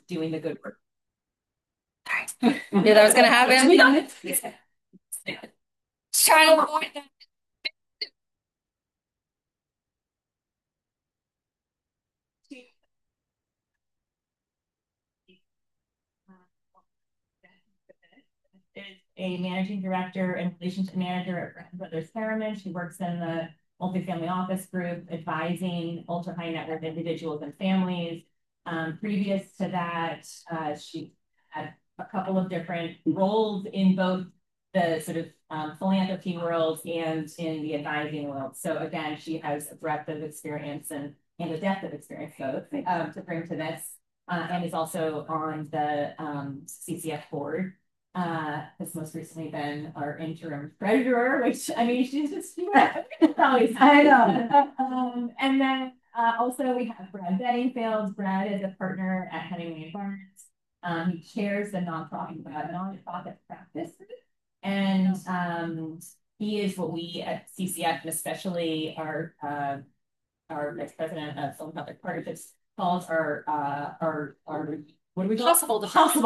doing the good work. Knew that was going to happen. Trying to avoid that. Is a managing director and relationship manager at Brown Brothers Harriman. She works in the multifamily office group, advising ultra high net worth individuals and families. Previous to that, she had a couple of different roles in both the sort of philanthropy world and in the advising world. So again, she has a breadth of experience and a depth of experience both to bring to this, and is also on the CCF board. Has most recently been our interim treasurer, which I mean, she's just always. I know. And then also we have Brad Bedingfield. Brad is a partner at Hemingway Barnes. He chairs the nonprofit practice, and he is what we at CCF, and especially our vice president of philanthropic partnerships, calls our what do we call Possible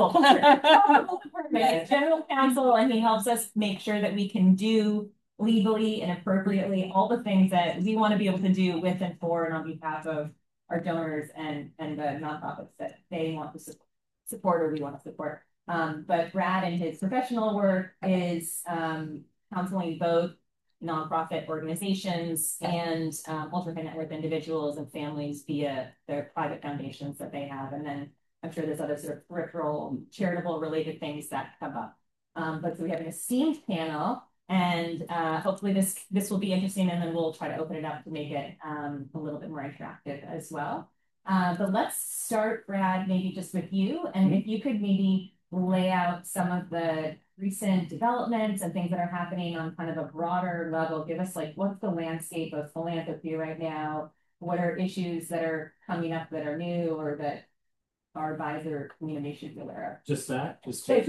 department, general counsel, and he helps us make sure that we can do legally and appropriately all the things that we want to be able to do with and for and on behalf of our donors and the nonprofits that they want to support or we want to support. But Brad in his professional work is counseling both nonprofit organizations and ultra high net worth individuals and families via their private foundations that they have. And then I'm sure there's other sort of peripheral, charitable related things that come up. But so we have an esteemed panel, and hopefully this will be interesting, and then we'll try to open it up to make it a little bit more interactive as well. But let's start, Brad, maybe just with you, and if you could maybe lay out some of the recent developments and things that are happening on kind of a broader level. Give us like, what's the landscape of philanthropy right now? What are issues that are coming up that are new or that our advisor community should be aware of? Just that? Just that.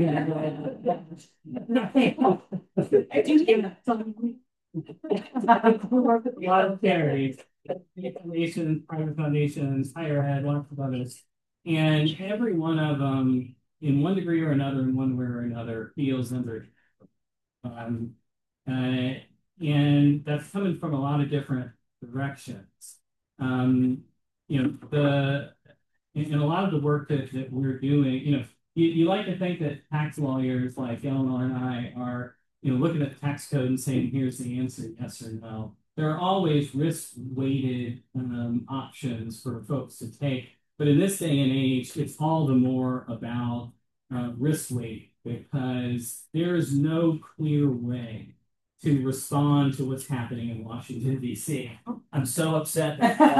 A lot of charities, foundations, private foundations, higher ed, lots of others. And every one of them, in one degree or another, in one way or another, feels under. And that's coming from a lot of different directions. You know, in a lot of the work that we're doing, you know, you like to think that tax lawyers like Eleanor and I are, you know, looking at the tax code and saying, here's the answer, yes or no. There are always risk-weighted options for folks to take. But in this day and age, it's all the more about risk weight because there is no clear way to respond to what's happening in Washington, D.C. I'm so upset.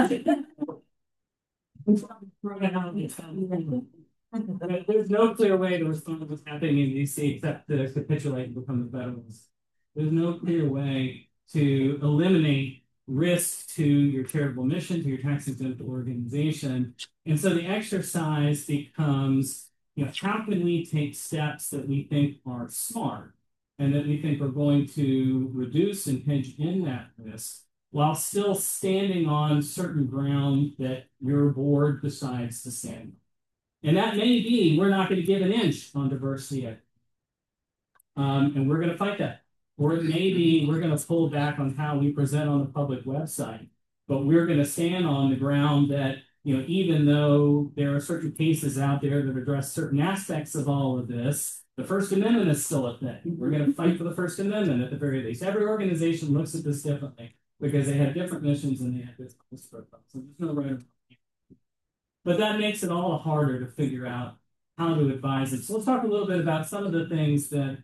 There's no clear way to respond to what's happening in DC except to capitulate and become the Federalists. There's no clear way to eliminate risk to your charitable mission, to your tax-exempt organization. And so the exercise becomes, you know, how can we take steps that we think are smart and that we think are going to reduce and hedge in that risk while still standing on certain ground that your board decides to stand on. And that may be, we're not going to give an inch on diversity. And we're going to fight that. Or it may be, we're going to pull back on how we present on the public website. But we're going to stand on the ground that, you know, even though there are certain cases out there that address certain aspects of all of this, the First Amendment is still a thing. We're going to fight for the First Amendment at the very least. Every organization looks at this differently because they have different missions and they have different profiles. So there's no right or wrong. But that makes it all harder to figure out how to advise it. So let's talk a little bit about some of the things that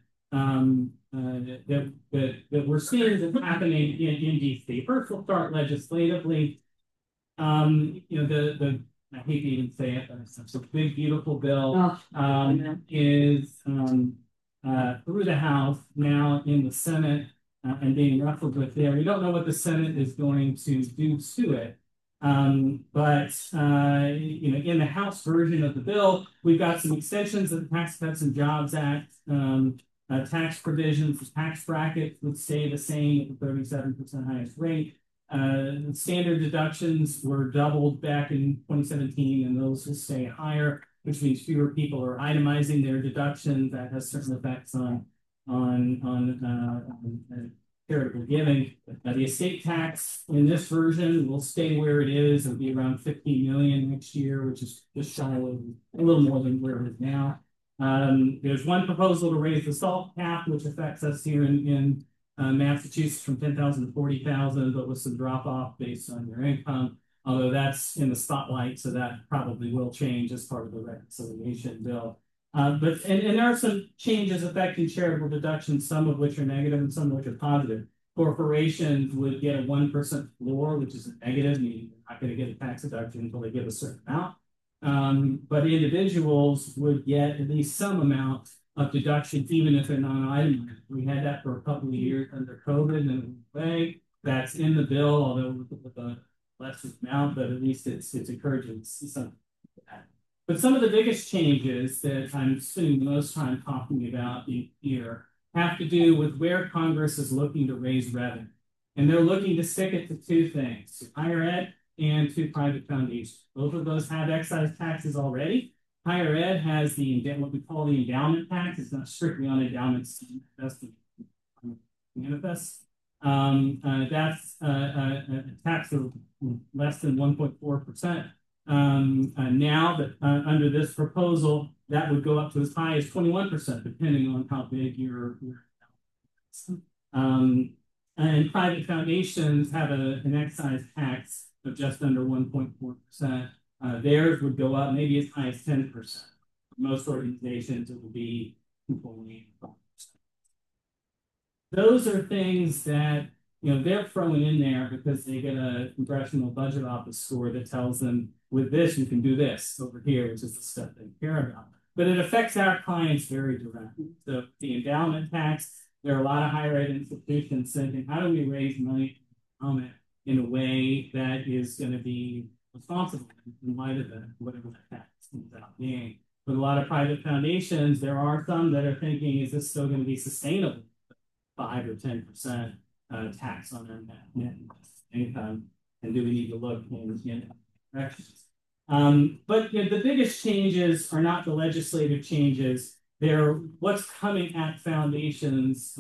that we're seeing that's happening in DC. First, we'll start legislatively. You know, I hate to even say it, but it's a big, beautiful bill is through the House, now in the Senate, and being wrestled with there. We don't know what the Senate is going to do to it. But you know, in the House version of the bill, we've got some extensions of the Tax Cuts and Jobs Act. Tax provisions, the tax bracket would stay the same at the 37% highest rate. Standard deductions were doubled back in 2017, and those will stay higher. which means fewer people are itemizing their deductions. That has certain effects on charitable giving. The estate tax in this version will stay where it is. It'll be around 50 million next year, which is just shy of a little more than where it is now. There's one proposal to raise the SALT cap, which affects us here in Massachusetts from 10,000 to 40,000, but with some drop off based on your income. Although that's in the spotlight, so that probably will change as part of the reconciliation bill. But there are some changes affecting charitable deductions, some of which are negative and some of which are positive. Corporations would get a 1% floor, which is a negative, meaning they're not going to get a tax deduction until they give a certain amount. But individuals would get at least some amount of deductions, even if they're non-itemized. We had that for a couple of years under COVID, and it went away. That's in the bill, although with a less amount, but at least it's encouraging to see something like that. But some of the biggest changes that I'm spending the most time talking about here have to do with where Congress is looking to raise revenue. And they're looking to stick it to two things, to higher ed and to private foundations. Both of those have excise taxes already. Higher ed has what we call the endowment tax. It's not strictly on endowments, that's the manifest. That's a tax of less than 1.4%. Now that under this proposal, that would go up to as high as 21%, depending on how big your and private foundations have an excise tax of just under 1.4%. Theirs would go up maybe as high as 10%. For most organizations, it will be 2.85%. Those are things that they're throwing in there because they get a Congressional Budget Office score that tells them with this you can do this over here, which is the stuff they care about. But it affects our clients very directly. So the endowment tax, there are a lot of higher ed institutions saying, how do we raise money in a way that is going to be responsible in light of whatever the tax comes out being? With a lot of private foundations, there are some that are thinking, is this still going to be sustainable? 5 or 10% tax on their net income, and do we need to look in directions? But the biggest changes are not the legislative changes; they're what's coming at foundations,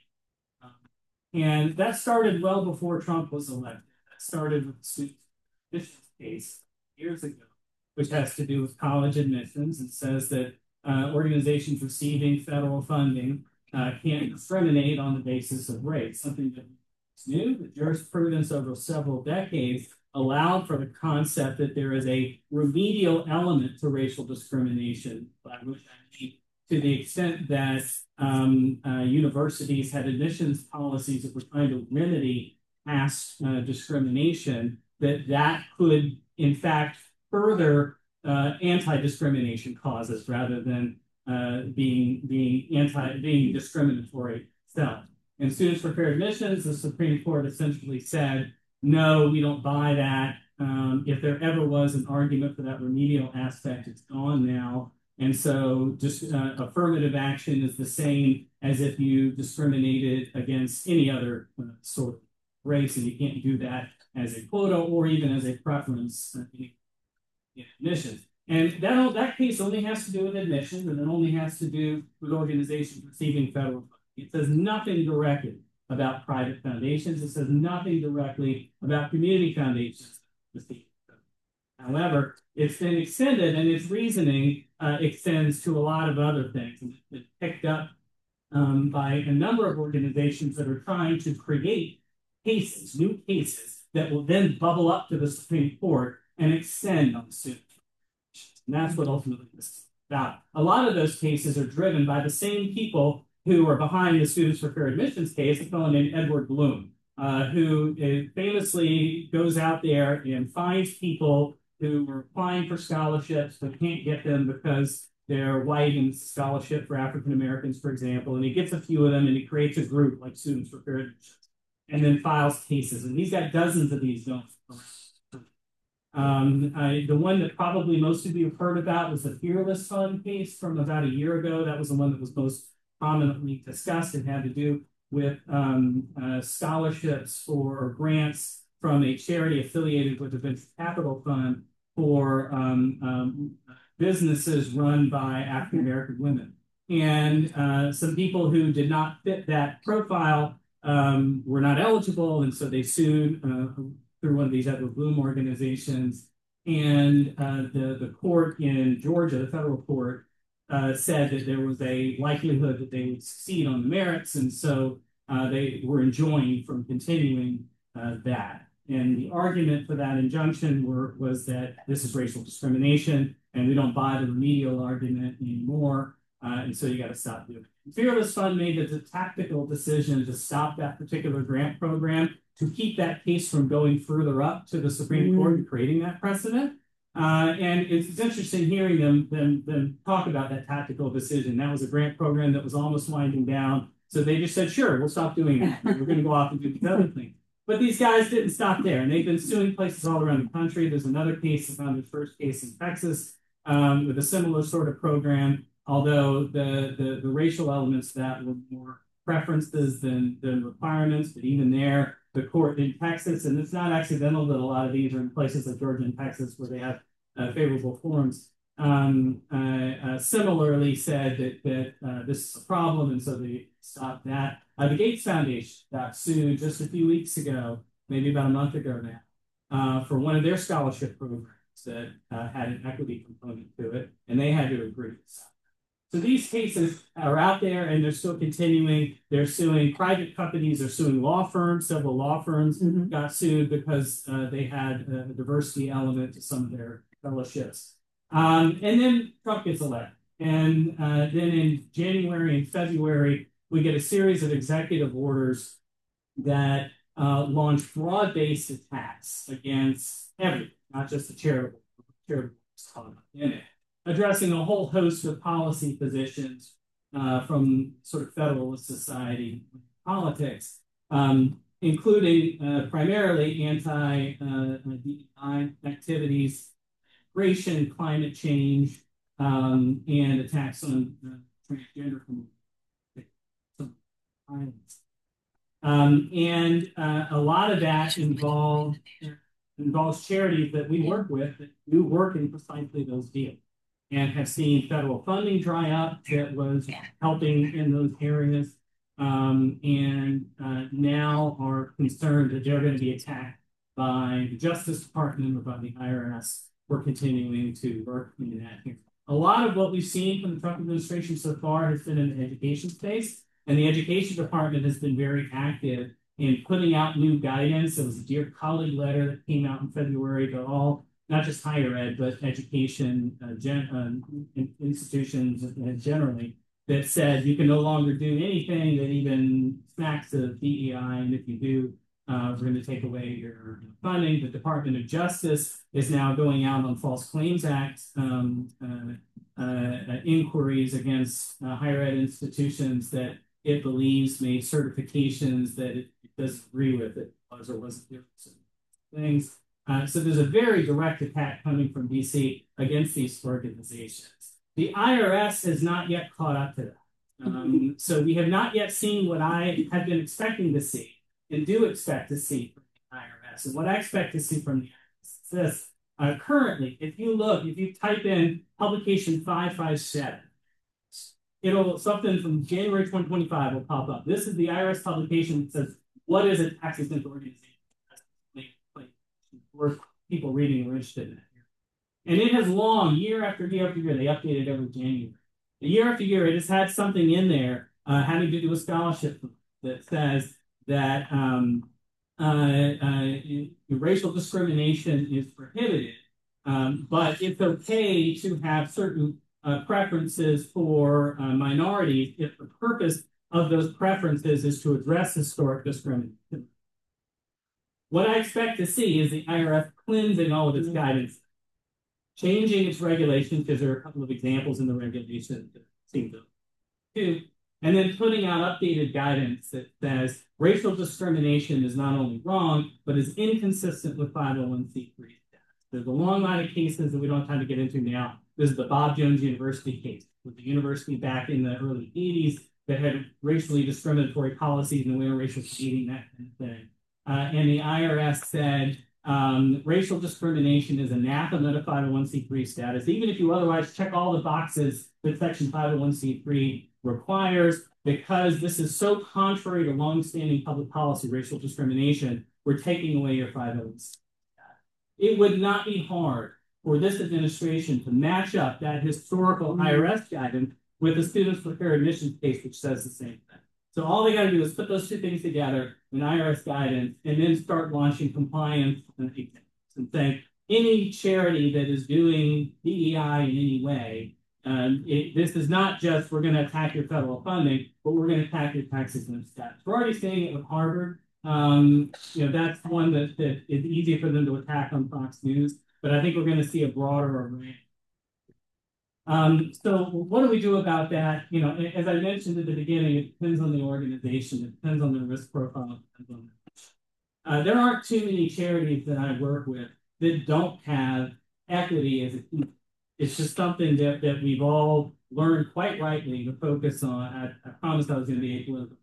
and that started well before Trump was elected. That started with the student admissions case years ago, which has to do with college admissions. It says that organizations receiving federal funding can't discriminate on the basis of race, something that is new. The jurisprudence over several decades allowed for the concept that there is a remedial element to racial discrimination, by which I mean to the extent that universities had admissions policies that were trying to remedy past discrimination, that could, in fact, further anti-discrimination causes rather than being discriminatory itself. In Students for Fair Admissions, the Supreme Court essentially said, no, we don't buy that. If there ever was an argument for that remedial aspect, it's gone now. And so just affirmative action is the same as if you discriminated against any other sort of race, and you can't do that as a quota or even as a preference in admissions. And that case only has to do with admissions, and it only has to do with organizations receiving federal funding. It says nothing directly about private foundations. It says nothing directly about community foundations. However, it's been extended, and its reasoning extends to a lot of other things. And it's been picked up by a number of organizations that are trying to create cases, new cases, that will then bubble up to the Supreme Court and extend on the student. And that's what ultimately this is about. A lot of those cases are driven by the same people who are behind the Students for Fair Admissions case, a fellow named Edward Bloom, who famously goes out there and finds people who are applying for scholarships but can't get them because they're white, and scholarship for African Americans, for example. And he gets a few of them and he creates a group like Students for Fair Admissions and then files cases. And he's got dozens of these going around. The one that probably most of you have heard about was the Fearless Fund case from about a year ago. That was the one that was most prominently discussed and had to do with scholarships or grants from a charity affiliated with the venture capital fund for businesses run by African American women. And some people who did not fit that profile were not eligible, and so they sued through one of these Edward Bloom organizations. And the court in Georgia, the federal court, said that there was a likelihood that they would succeed on the merits, and so they were enjoined from continuing that. And the argument for that injunction was that this is racial discrimination, and we don't buy the remedial argument anymore, and so you got to stop doing it. Fearless Fund made the tactical decision to stop that particular grant program to keep that case from going further up to the Supreme Court and creating that precedent. And it's interesting hearing them talk about that tactical decision. That was a grant program that was almost winding down. So they just said, sure, we'll stop doing it. We're going to go off and do these other things. But these guys didn't stop there, and they've been suing places all around the country. There's another case, the first case in Texas, with a similar sort of program, although the racial elements that were more preferences than requirements. But even there, the court in Texas, and it's not accidental that a lot of these are in places like Georgia and Texas where they have favorable forms, similarly said that this is a problem, and so they stopped that. The Gates Foundation got sued just a few weeks ago, maybe about a month ago now, for one of their scholarship programs that had an equity component to it, and they had to agree. So these cases are out there, and they're still continuing. They're suing private companies. They're suing law firms. Several law firms got sued because they had a diversity element to some of their fellowships. And then Trump gets elected. And then in January and February, we get a series of executive orders that launch broad-based attacks against everything, not just the charitable in it, addressing a whole host of policy positions from sort of Federalist Society politics, including primarily anti-DEI activities, immigration, climate change, and attacks on transgender communities. And a lot of that involves charities that we work with that do work in precisely those fields, and have seen federal funding dry up that was helping in those areas, and now are concerned that they're going to be attacked by the Justice Department or by the IRS for continuing to work in that here. A lot of what we've seen from the Trump administration so far has been in the education space, and the Education Department has been very active in putting out new guidance. There was a Dear Colleague letter that came out in February to all, not just higher ed, but education institutions generally, that said you can no longer do anything that even smacks of DEI, and if you do, we're going to take away your funding. The Department of Justice is now going out on False Claims Act inquiries against higher ed institutions that it believes made certifications that it doesn't agree with, it was or wasn't doing certain things. So there's a very direct attack coming from DC against these organizations. The IRS has not yet caught up to that. So we have not yet seen what I have been expecting to see and do expect to see from the IRS. And what I expect to see from the IRS is this. Currently, if you type in publication 557, something from January 2025 will pop up. This is the IRS publication that says, what is a tax-exempt organization? For people reading or interested in it. And it has long, year after year after year, they update it every January. Year after year, it has had something in there having to do with scholarship that says that racial discrimination is prohibited, but it's okay to have certain preferences for minorities if the purpose of those preferences is to address historic discrimination. What I expect to see is the IRS cleansing all of its guidance, changing its regulations, because there are a couple of examples in the regulation that seem to do, and then putting out updated guidance that says racial discrimination is not only wrong, but is inconsistent with 501c3 status. There's a long line of cases that we don't have time to get into now. This is the Bob Jones University case, with the university back in the early 80s that had racially discriminatory policies and we were racial shading, that kind of thing. And the IRS said Racial discrimination is anathema to 501c3 status, even if you otherwise check all the boxes that Section 501c3 requires, because this is so contrary to longstanding public policy, racial discrimination, we're taking away your 501c3. It would not be hard for this administration to match up that historical IRS guidance with the Students for Fair Admissions case, which says the same thing. So all they got to do is put those two things together in IRS guidance and then start launching compliance and saying any charity that is doing DEI in any way, this is not just we're going to attack your federal funding, but we're going to attack your taxes and status. We're already seeing it with Harvard. That's one that is easy for them to attack on Fox News, but I think we're going to see a broader array. So what do we do about that? As I mentioned at the beginning, it depends on the organization, it depends on the risk profile. There aren't too many charities that I work with that don't have equity as a key. It's just something that we've all learned quite rightly to focus on. I promised I was going to be apolitical.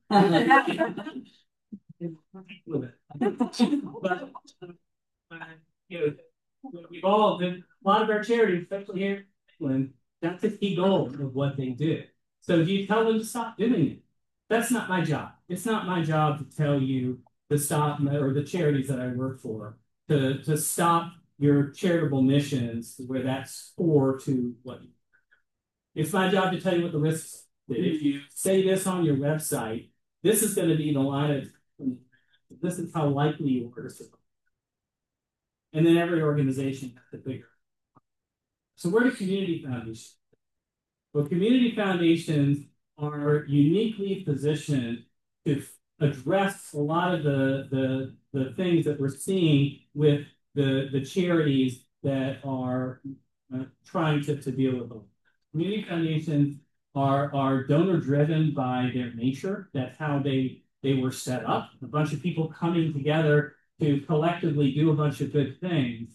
We've all been, a lot of our charities, especially here in England, that's a key goal of what they do. So do you tell them to stop doing it? That's not my job. It's not my job to tell you to stop, or the charities that I work for, to stop your charitable missions where that's core to what you do. It's my job to tell you what the risks are. If you say this on your website, this is going to be the line of, this is how likely you are to survive. And then every organization has to figure. So where do community foundations? Well, community foundations are uniquely positioned to address a lot of the things that we're seeing with the charities that are trying to deal with them. Community foundations are donor driven by their nature. That's how they were set up. A bunch of people coming together to collectively do a bunch of good things.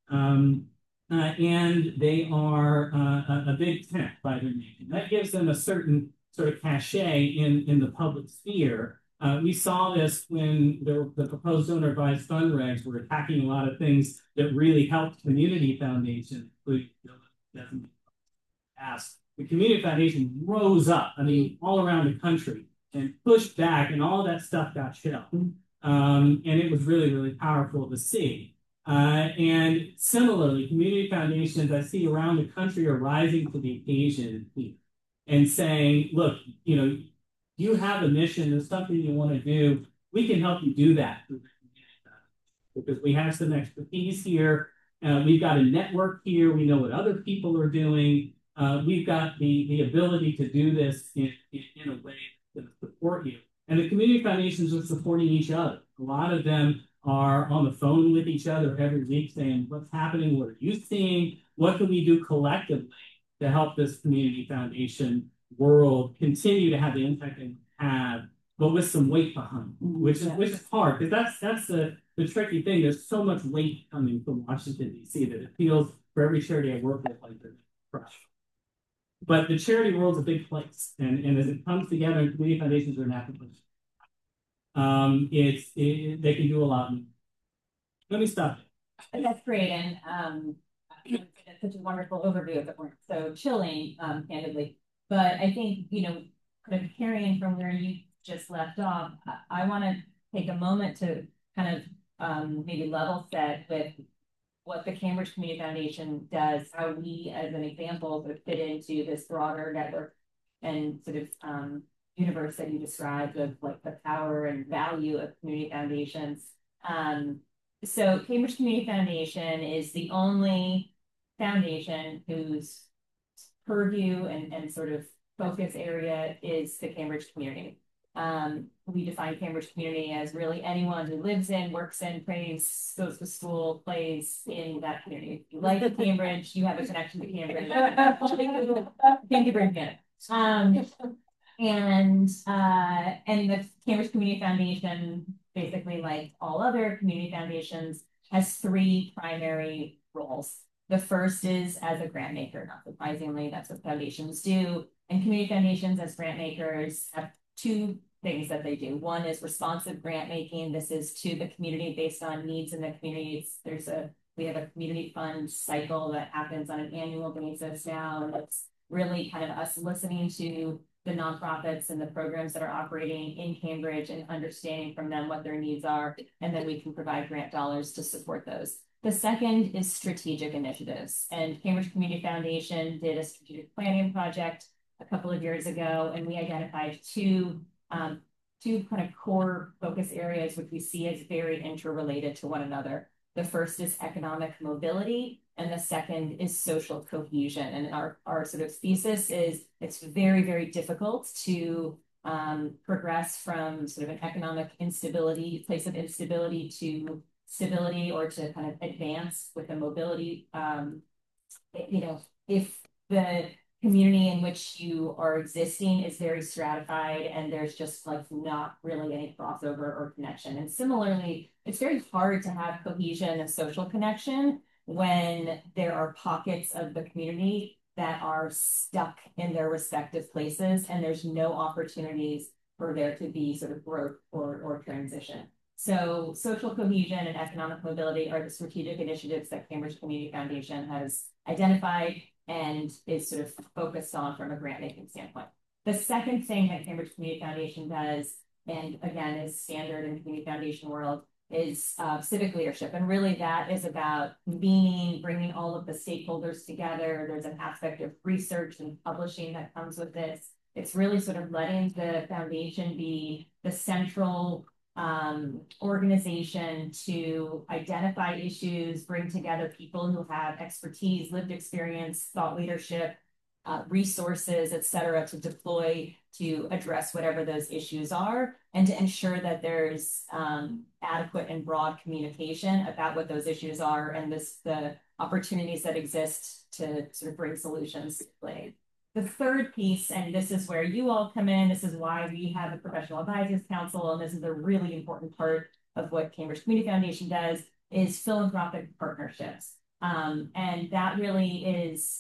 And they are a big tent by their name. That gives them a certain sort of cachet in the public sphere. We saw this when the proposed donor advised fund regs were attacking a lot of things that really helped community foundations. The community foundation rose up, all around the country and pushed back, and all of that stuff got shelved. And it was really, really powerful to see. And similarly, community foundations I see around the country are rising to the occasion and saying, look, you have a mission, there's something you want to do, we can help you do that. Because we have some expertise here, we've got a network here, we know what other people are doing, we've got the ability to do this in a way that support you. And the community foundations are supporting each other. A lot of them are on the phone with each other every week saying, what's happening? What are you seeing? What can we do collectively to help this community foundation world continue to have the impact they have, but with some weight behind, which is hard, because that's the tricky thing. There's so much weight coming from Washington, D.C. that it feels for every charity I work with like they're crushed. But the charity world's a big place, and as it comes together, and community foundations are an application. They can do a lot. Let me stop. That's great, and that's such a wonderful overview of it. So chilling, candidly. But I think kind of carrying from where you just left off, I want to take a moment to kind of maybe level set with what the Cambridge Community Foundation does, how we, as an example, sort of fit into this broader network and sort of universe that you described of like the power and value of community foundations. So Cambridge Community Foundation is the only foundation whose purview and sort of focus area is the Cambridge community. We define Cambridge community as really anyone who lives in, works in, prays, goes to school, plays in that community. If you like Cambridge, you have a connection to Cambridge. Thank you for it. And the Cambridge Community Foundation, basically like all other community foundations, has three primary roles. The first is as a grant maker, not surprisingly, that's what foundations do. And community foundations as grant makers have two things that they do. One is responsive grant making. This is to the community based on needs in the community. We have a community fund cycle that happens on an annual basis now, and it's really kind of us listening to the nonprofits and the programs that are operating in Cambridge and understanding from them what their needs are, and then we can provide grant dollars to support those. The second is strategic initiatives, and Cambridge Community Foundation did a strategic planning project a couple of years ago, and we identified two kind of core focus areas which we see as very interrelated to one another. The first is economic mobility, and the second is social cohesion. And our sort of thesis is it's very, very difficult to progress from sort of an economic instability, place of instability to stability, or to kind of advance with the mobility. If the community in which you are existing is very stratified and there's just like not really any crossover or connection. And similarly, it's very hard to have cohesion and social connection when there are pockets of the community that are stuck in their respective places and there's no opportunities for there to be sort of growth or transition. So social cohesion and economic mobility are the strategic initiatives that Cambridge Community Foundation has identified and is sort of focused on from a grant making standpoint. The second thing that Cambridge Community Foundation does, and again is standard in the community foundation world, is civic leadership. And really that is about bringing all of the stakeholders together. There's an aspect of research and publishing that comes with this. It's really sort of letting the foundation be the central organization to identify issues, bring together people who have expertise, lived experience, thought leadership, resources, et cetera, to deploy to address whatever those issues are, and to ensure that there's adequate and broad communication about what those issues are and the opportunities that exist to sort of bring solutions to play. The third piece, and this is where you all come in, this is why we have a professional advisors council, and this is a really important part of what Cambridge Community Foundation does, is philanthropic partnerships. And that really is,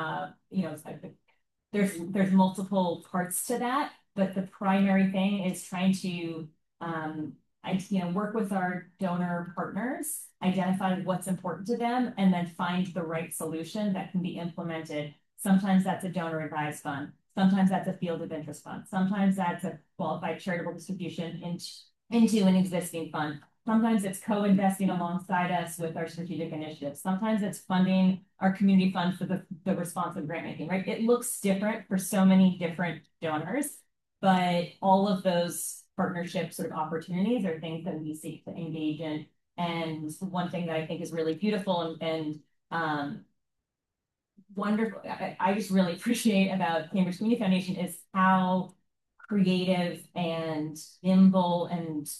there's multiple parts to that, but the primary thing is trying to work with our donor partners, identify what's important to them, and then find the right solution that can be implemented. Sometimes that's a donor advised fund. Sometimes that's a field of interest fund. Sometimes that's a qualified charitable distribution into an existing fund. Sometimes it's co-investing alongside us with our strategic initiatives. Sometimes it's funding our community fund for the responsive grant making, right? It looks different for so many different donors, but all of those partnership sort of opportunities are things that we seek to engage in. And one thing that I think is really beautiful and wonderful, I just really appreciate about Cambridge Community Foundation is how creative and nimble and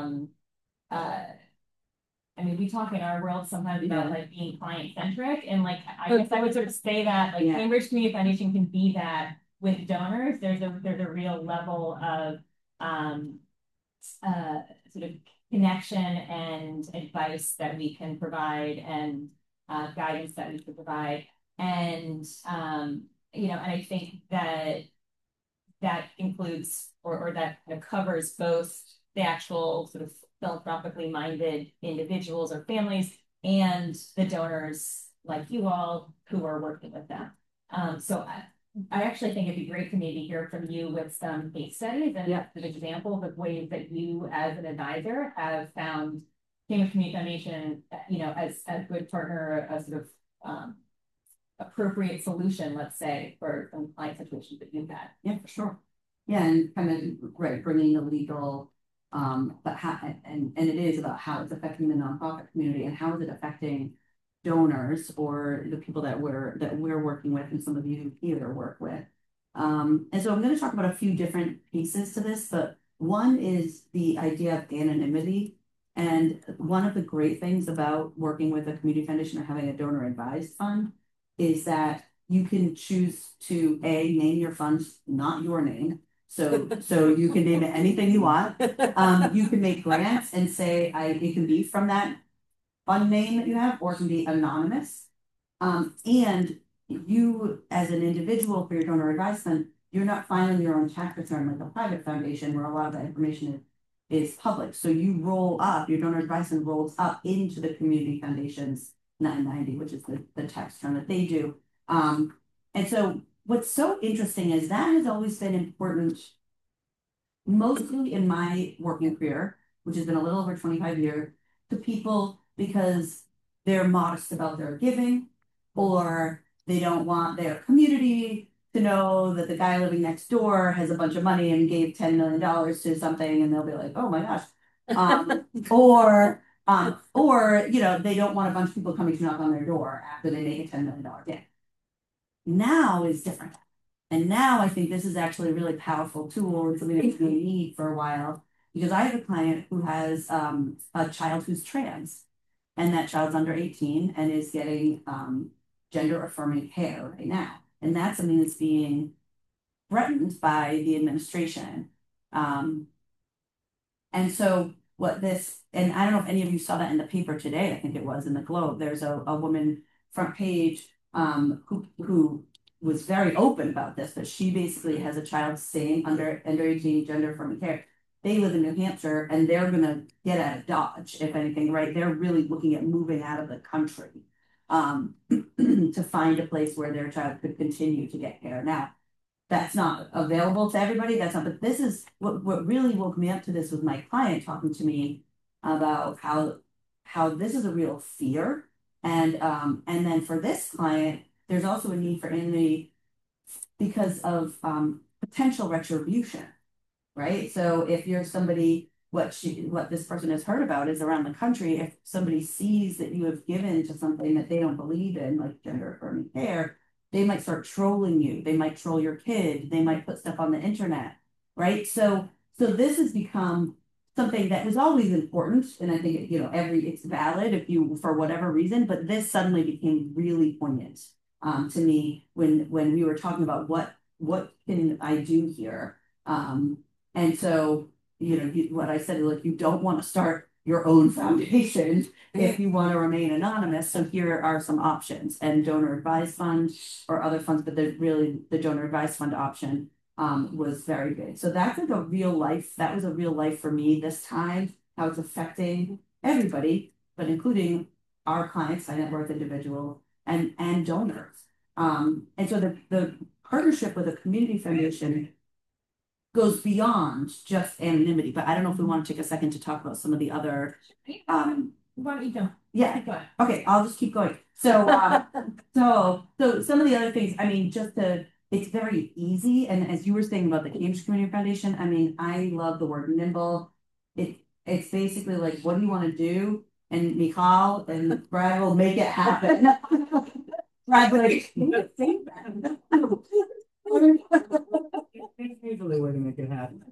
we talk in our world sometimes about like being client centric, and like I guess I would sort of say that like Cambridge Community Foundation can be that with donors. There's a real level of sort of connection and advice that we can provide, and guidance that we can provide. And and I think that includes or that kind of covers both the actual sort of philanthropically minded individuals or families and the donors like you all who are working with them. So I actually think it'd be great to maybe hear from you with some case studies and some examples of ways that you as an advisor have found Cambridge Community Foundation, as a good partner, a sort of appropriate solution, let's say, for some client situations that you've had. Yeah, for sure. Yeah, and kind of bringing the legal, but how, and it is about how it's affecting the nonprofit community and how is it affecting donors or the people that we're working with, and some of you here work with. And so I'm going to talk about a few different pieces to this, but one is the idea of anonymity. And one of the great things about working with a community foundation or having a donor advised fund is that you can choose to name your funds, not your name. So you can name it anything you want. You can make grants and say it can be from that fund name that you have, or it can be anonymous. And you, as an individual for your donor advised fund, you're not filing your own tax return like a private foundation where a lot of that information is public. So you roll up, your donor advice fund rolls up into the community foundation's 990, which is the tax return that they do. And so what's so interesting is that has always been important, mostly in my working career, which has been a little over 25 years, to people because they're modest about their giving, or they don't want their community to know that the guy living next door has a bunch of money and gave $10 million to something, and they'll be like, oh my gosh. Or you know, they don't want a bunch of people coming to knock on their door after they make a $10 million gift. Now is different. And now I think this is actually a really powerful tool and something that we need for a while, because I have a client who has a child who's trans, and that child's under 18 and is getting gender affirming care right now. And that's something that's being threatened by the administration. And so what this, and I don't know if any of you saw that in the paper today, I think it was in the Globe, there's a woman front page who was very open about this, but she basically has a child staying under 18 gender affirming care. They live in New Hampshire and they're going to get out of Dodge, if anything, right? They're really looking at moving out of the country to find a place where their child could continue to get care. Now, that's not available to everybody. That's not, but this is what really woke me up to this was my client talking to me about how this is a real fear. And then for this client, there's also a need for Anonymity because of potential retribution, right? So if you're somebody, what this person has heard about is around the country, if somebody sees that you have given to something that they don't believe in, like gender affirming care, they might start trolling you. They might troll your kid. They might put stuff on the internet, right? So this has become something that was always important, and I think it's valid if you for whatever reason, but this suddenly became really poignant to me when we were talking about what can I do here, and so what I said is like you don't want to start your own foundation if you want to remain anonymous. So here are some options, and donor advised fund or other funds, but the donor advised fund option was very good. So that's like a real life. That was a real life for me this time, how it's affecting everybody, but including our clients, high net worth individual and donors. And so the partnership with a community foundation goes beyond just anonymity, but I don't know if we want to take a second to talk about some of the other. Why don't you jump? Yeah. Go ahead. Okay, I'll just keep going. So, so some of the other things. I mean, it's very easy. And as you were saying about the Cambridge Community Foundation, I mean, I love the word nimble. It's basically like, what do you want to do? And Michal and Brad will make it happen. Brad, like, Usually a way to make it happen.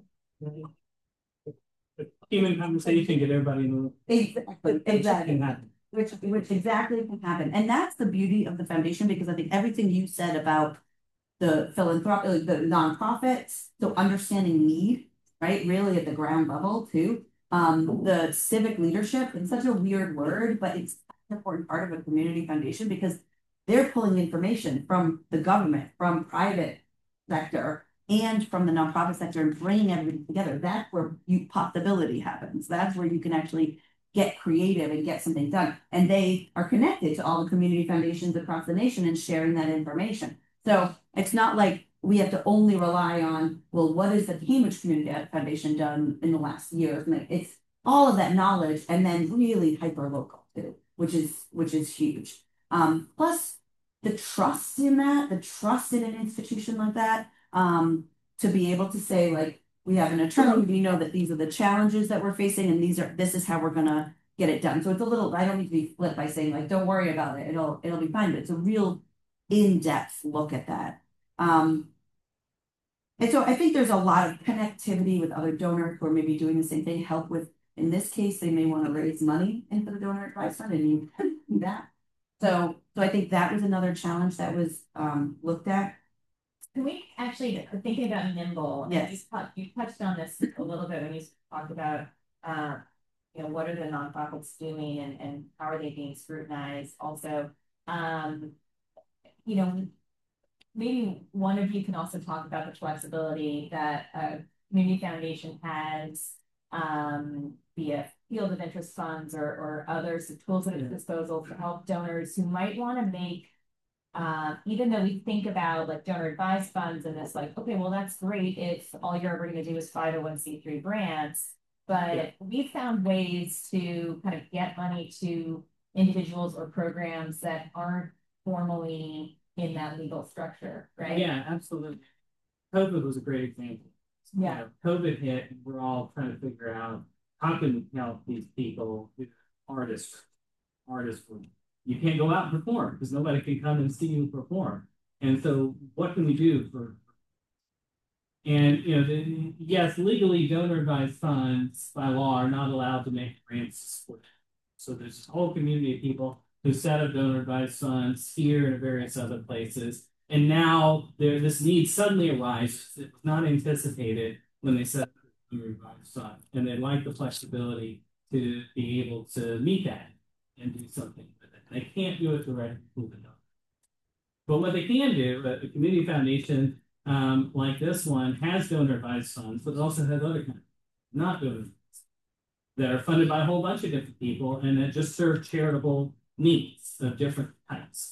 Human conversation, get everybody in the exactly. Which exactly can happen. And that's the beauty of the foundation, because I think everything you said about the philanthropic, the nonprofits, so understanding need, right? Really at the ground level too. The civic leadership, it's such a weird word, but it's an important part of a community foundation because they're pulling information from the government, from private sector, and from the nonprofit sector and bringing everything together. That's where possibility happens. That's where you can actually get creative and get something done. And they are connected to all the community foundations across the nation and sharing that information. So it's not like we have to only rely on, well, what has the Cambridge Community Foundation done in the last year? It's all of that knowledge and then really hyper local too, which is huge. Plus the trust in that, the trust in an institution like that, to be able to say, like, we have an attorney, we know that these are the challenges that we're facing, and this is how we're gonna get it done. So it's a little, I don't need to be flipped by saying, like, don't worry about it, it'll be fine, but it's a real in-depth look at that. And so I think there's a lot of connectivity with other donors who are maybe doing the same thing, help with, in this case, they may want to raise money into the donor advice fund, and you do that. So I think that was another challenge that was looked at. Can we actually, thinking about nimble? Yes. You touched on this a little bit when you talked about, what are the nonprofits doing and how are they being scrutinized? Also, maybe one of you can also talk about the flexibility that a community foundation has, via field of interest funds or others, tools at its disposal to help donors who might want to make, even though we think about like donor advised funds and it's like, okay, well, that's great if all you're ever going to do is 501(c)(3) grants, but we found ways to kind of get money to individuals or programs that aren't formally in that legal structure, right? Yeah, absolutely. COVID was a great example. Yeah. COVID hit, and we're all trying to figure out how can we help these people, artists. You can't go out and perform because nobody can come and see you perform. And so, what can we do for? And yes, legally, donor advised funds by law are not allowed to make grants to support. So there's this whole community of people who set up donor advised funds here and various other places. And now this need suddenly arises. It was not anticipated when they set up the donor advised fund. And they'd like the flexibility to be able to meet that and do something with it. They can't do it directly through the donor. But what they can do, a community foundation like this one has donor advised funds, but it also has other kinds, not donor funds, that are funded by a whole bunch of different people and that just serve charitable needs of different types.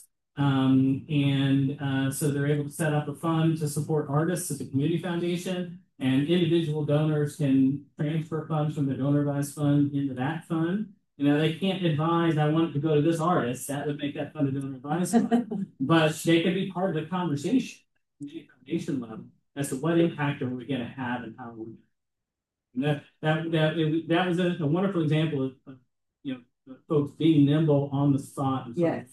So they're able to set up a fund to support artists at the community foundation, and individual donors can transfer funds from the donor advised fund into that fund. They can't advise, I want it to go to this artist. That would make that fund a donor advised fund. But they can be part of the conversation at the foundation level as to what impact are we going to have and how we. And that was a wonderful example of folks being nimble on the spot and yes.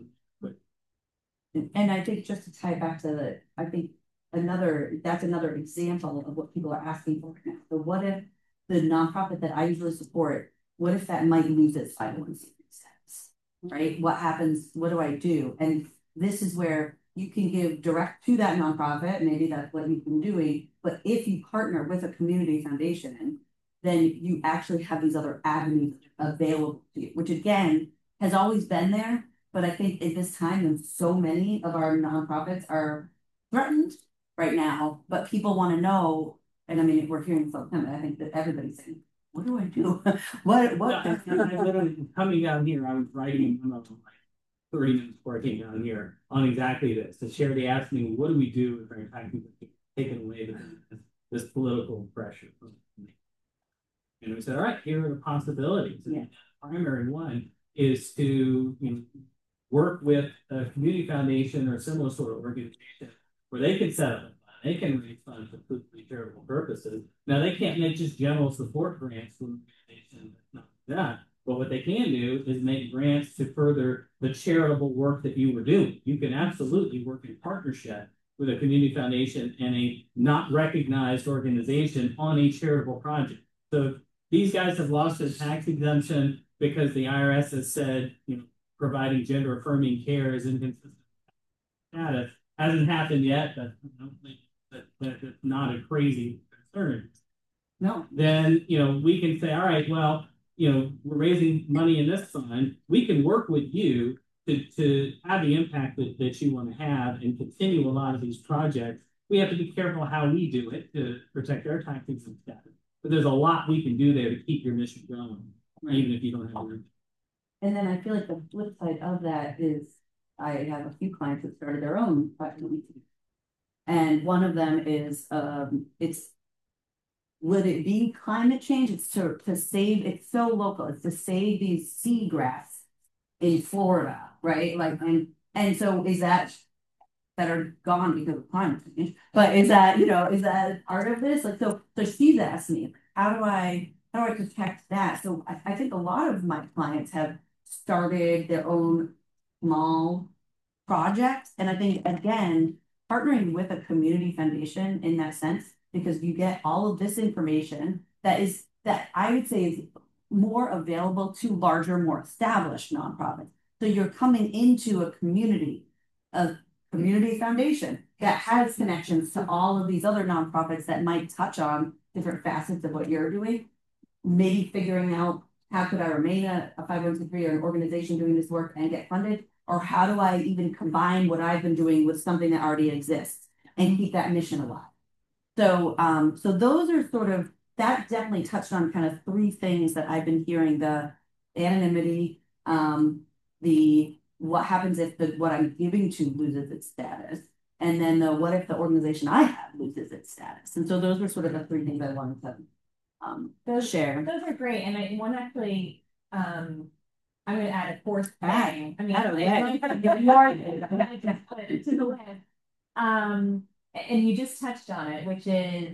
And I think just to tie back to I think that's another example of what people are asking for now. So what if the nonprofit that I usually support, what if that might lose its 501(c)(3) status, right? What happens? What do I do? And this is where you can give direct to that nonprofit. Maybe that's what you've been doing. But if you partner with a community foundation, then you actually have these other avenues available to you, which again has always been there. But I think at this time, when so many of our nonprofits are threatened right now, but people want to know, and I mean, we're hearing from them, I think that everybody's saying, what do I do? what? I literally, coming down here, I was writing a memo, 30 minutes working down here on exactly this. The charity asked me, what do we do if our impact is taken away this political pressure? And we said, all right, here are the possibilities. Yeah. The primary one is to work with a community foundation or a similar sort of organization where they can set up a fund. They can raise funds for charitable purposes. Now, they can't make just general support grants for organizations, not that. But what they can do is make grants to further the charitable work that you were doing. You can absolutely work in partnership with a community foundation and a not recognized organization on a charitable project. So these guys have lost their tax exemption because the IRS has said, providing gender affirming care is inconsistent status. Hasn't happened yet, but I don't think that's not a crazy concern. No. Then, we can say, all right, well, we're raising money in this fund. We can work with you to have the impact that you want to have and continue a lot of these projects. We have to be careful how we do it to protect our tax exempt status. But there's a lot we can do there to keep your mission going, even if you don't have it. And then I feel like the flip side of that is I have a few clients that started their own 501(c)(3). And one of them is would it be climate change? It's to save, it's so local, it's to save these seagrass in Florida, right? And so is that are gone because of climate change? But is that part of this? So Steve asked me, how do I protect that? So I think a lot of my clients have started their own small projects. And I think, again, partnering with a community foundation in that sense, because you get all of this information that I would say is more available to larger, more established nonprofits. So you're coming into a community foundation that has connections to all of these other nonprofits that might touch on different facets of what you're doing. Maybe figuring out how could I remain a 501(c)(3) or an organization doing this work and get funded, Or how do I even combine what I've been doing with something that already exists and keep that mission alive? So, so those are sort of, that definitely touched on kind of three things that I've been hearing: the anonymity, the what happens if the what I'm giving to loses its status, and then the what if the organization I have loses its status. And so those were sort of the three things I wanted to share. Those are great, and I one actually, I'm going to add a fourth thing. I mean, add away. I'm going to get more put it to the list. And you just touched on it, which is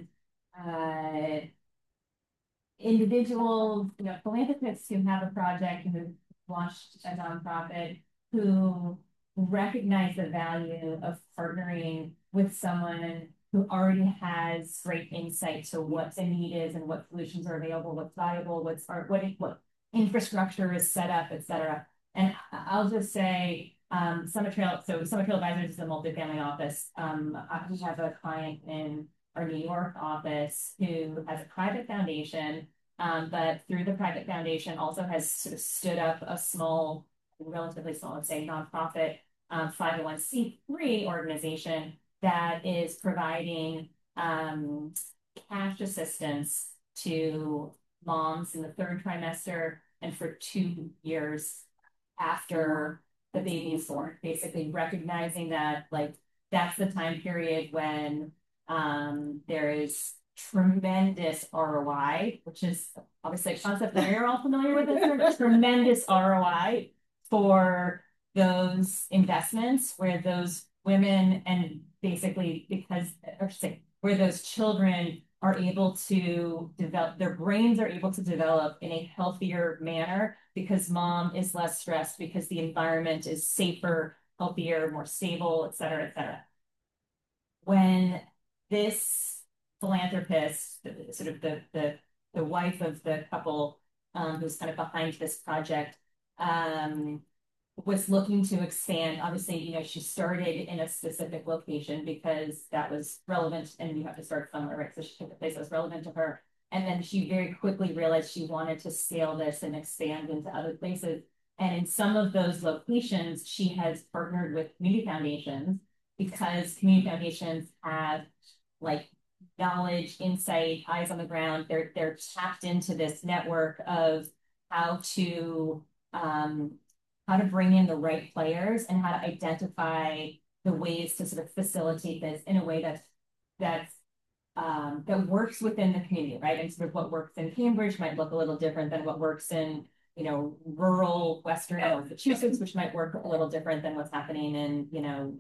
individuals, you know, philanthropists who have a project, who launched a nonprofit, who recognize the value of partnering with someone who already has great insight to what the need is and what solutions are available, what's valuable, what infrastructure is set up, et cetera. And I'll just say, Summit Trail Advisors is a multifamily office. We have a client in our New York office who has a private foundation, but through the private foundation also has sort of stood up a small, relatively small, let's say, nonprofit 501c3 organization that is providing cash assistance to moms in the third trimester and for 2 years after the baby is born, basically recognizing that like that's the time period when there is tremendous ROI, which is obviously a concept that you're all familiar with. It's tremendous ROI for those investments where those women and basically because, or say, where those children are able to develop, their brains are able to develop in a healthier manner because mom is less stressed, because the environment is safer, healthier, more stable, et cetera, et cetera. When this philanthropist, sort of the wife of the couple who's kind of behind this project, was looking to expand. Obviously, you know, she started in a specific location because that was relevant and you have to start somewhere, right? So she took a place that was relevant to her. And then she very quickly realized she wanted to scale this and expand into other places. And in some of those locations, she has partnered with community foundations because community foundations have like knowledge, insight, eyes on the ground. They're tapped into this network of how to bring in the right players and how to identify the ways to sort of facilitate this in a way that works within the community, right? And sort of what works in Cambridge might look a little different than what works in, you know, rural Western Massachusetts, which might work a little different than what's happening in, you know,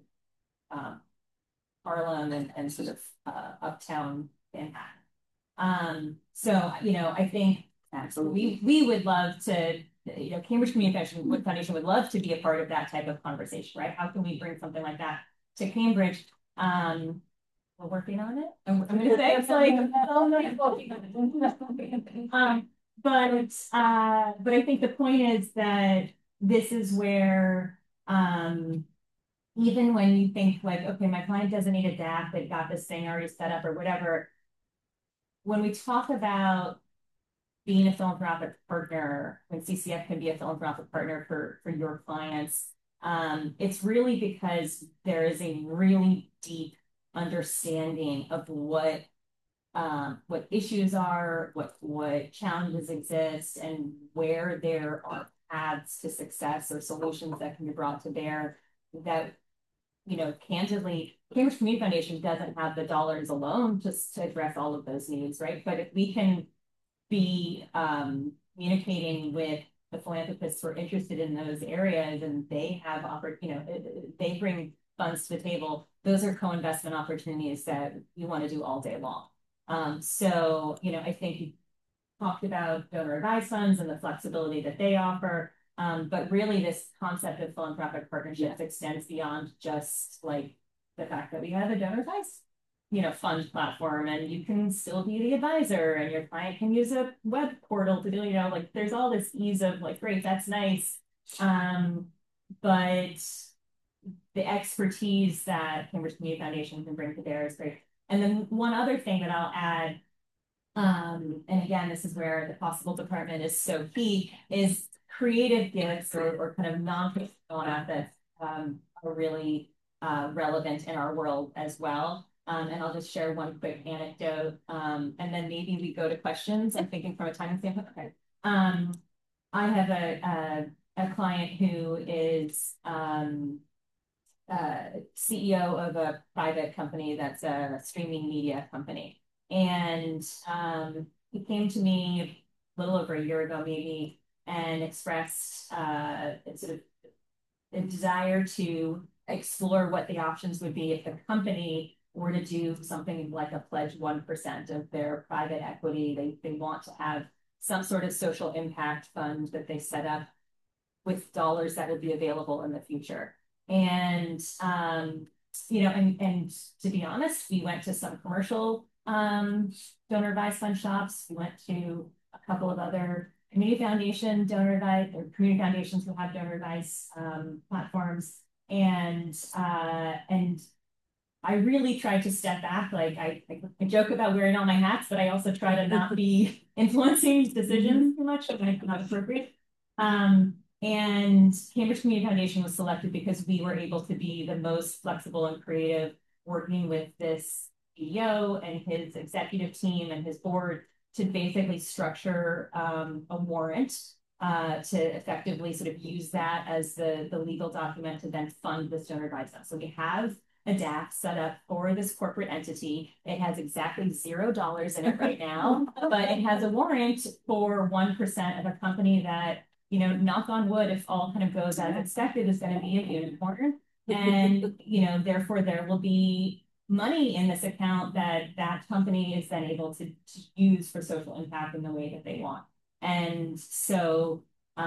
Harlem and sort of uptown Manhattan. So, you know, I think we would love to, you know, Cambridge Community Foundation would love to be a part of that type of conversation, right? How can we bring something like that to Cambridge? We're working on it. I'm going to say it's like, oh no, but I think the point is that this is where, even when you think like, okay, my client doesn't need a DAP, they've got this thing already set up or whatever. When we talk about being a philanthropic partner, when CCF can be a philanthropic partner for your clients, it's really because there is a really deep understanding of what issues are, what challenges exist, and where there are paths to success or solutions that can be brought to bear that, you know, candidly, Cambridge Community Foundation doesn't have the dollars alone just to address all of those needs, right? But if we can be communicating with the philanthropists who are interested in those areas and they have offered, you know, they bring funds to the table, those are co-investment opportunities that you want to do all day long. So, you know, I think you talked about donor advised funds and the flexibility that they offer. But really this concept of philanthropic partnerships extends beyond just like the fact that we have a donor advised, you know, fund platform and you can still be the advisor and your client can use a web portal to do, you know, like there's all this ease of like, great, that's nice. But the expertise that Cambridge Community Foundation can bring to bear is great. And then one other thing that I'll add, and again, this is where the possible department is so key, is creative gifts or kind of non-traditional assets. are really relevant in our world as well. And I'll just share one quick anecdote, and then maybe we go to questions. I'm thinking from a timing standpoint. Okay. I have a client who is CEO of a private company that's a streaming media company. And he came to me a little over a year ago, maybe, and expressed sort of a desire to explore what the options would be if the company were to do something like a pledge 1% of their private equity. They want to have some sort of social impact fund that they set up with dollars that will be available in the future. And you know, and to be honest, we went to some commercial donor advised fund shops. We went to a couple of other community foundation donor advised or community foundations who have donor advised platforms. And I really tried to step back. Like I joke about wearing all my hats, but I also try to not be influencing decisions too much, like not appropriate. And Cambridge Community Foundation was selected because we were able to be the most flexible and creative, working with this CEO and his executive team and his board to basically structure a warrant to effectively sort of use that as the legal document to then fund this donor advised fund. So we have a DAF set up for this corporate entity. It has exactly $0 in it right now, but it has a warrant for 1% of a company that, you know, knock on wood, if all kind of goes as expected, is going to be a unicorn. And, you know, therefore there will be money in this account that that company is then able to use for social impact in the way that they want. And so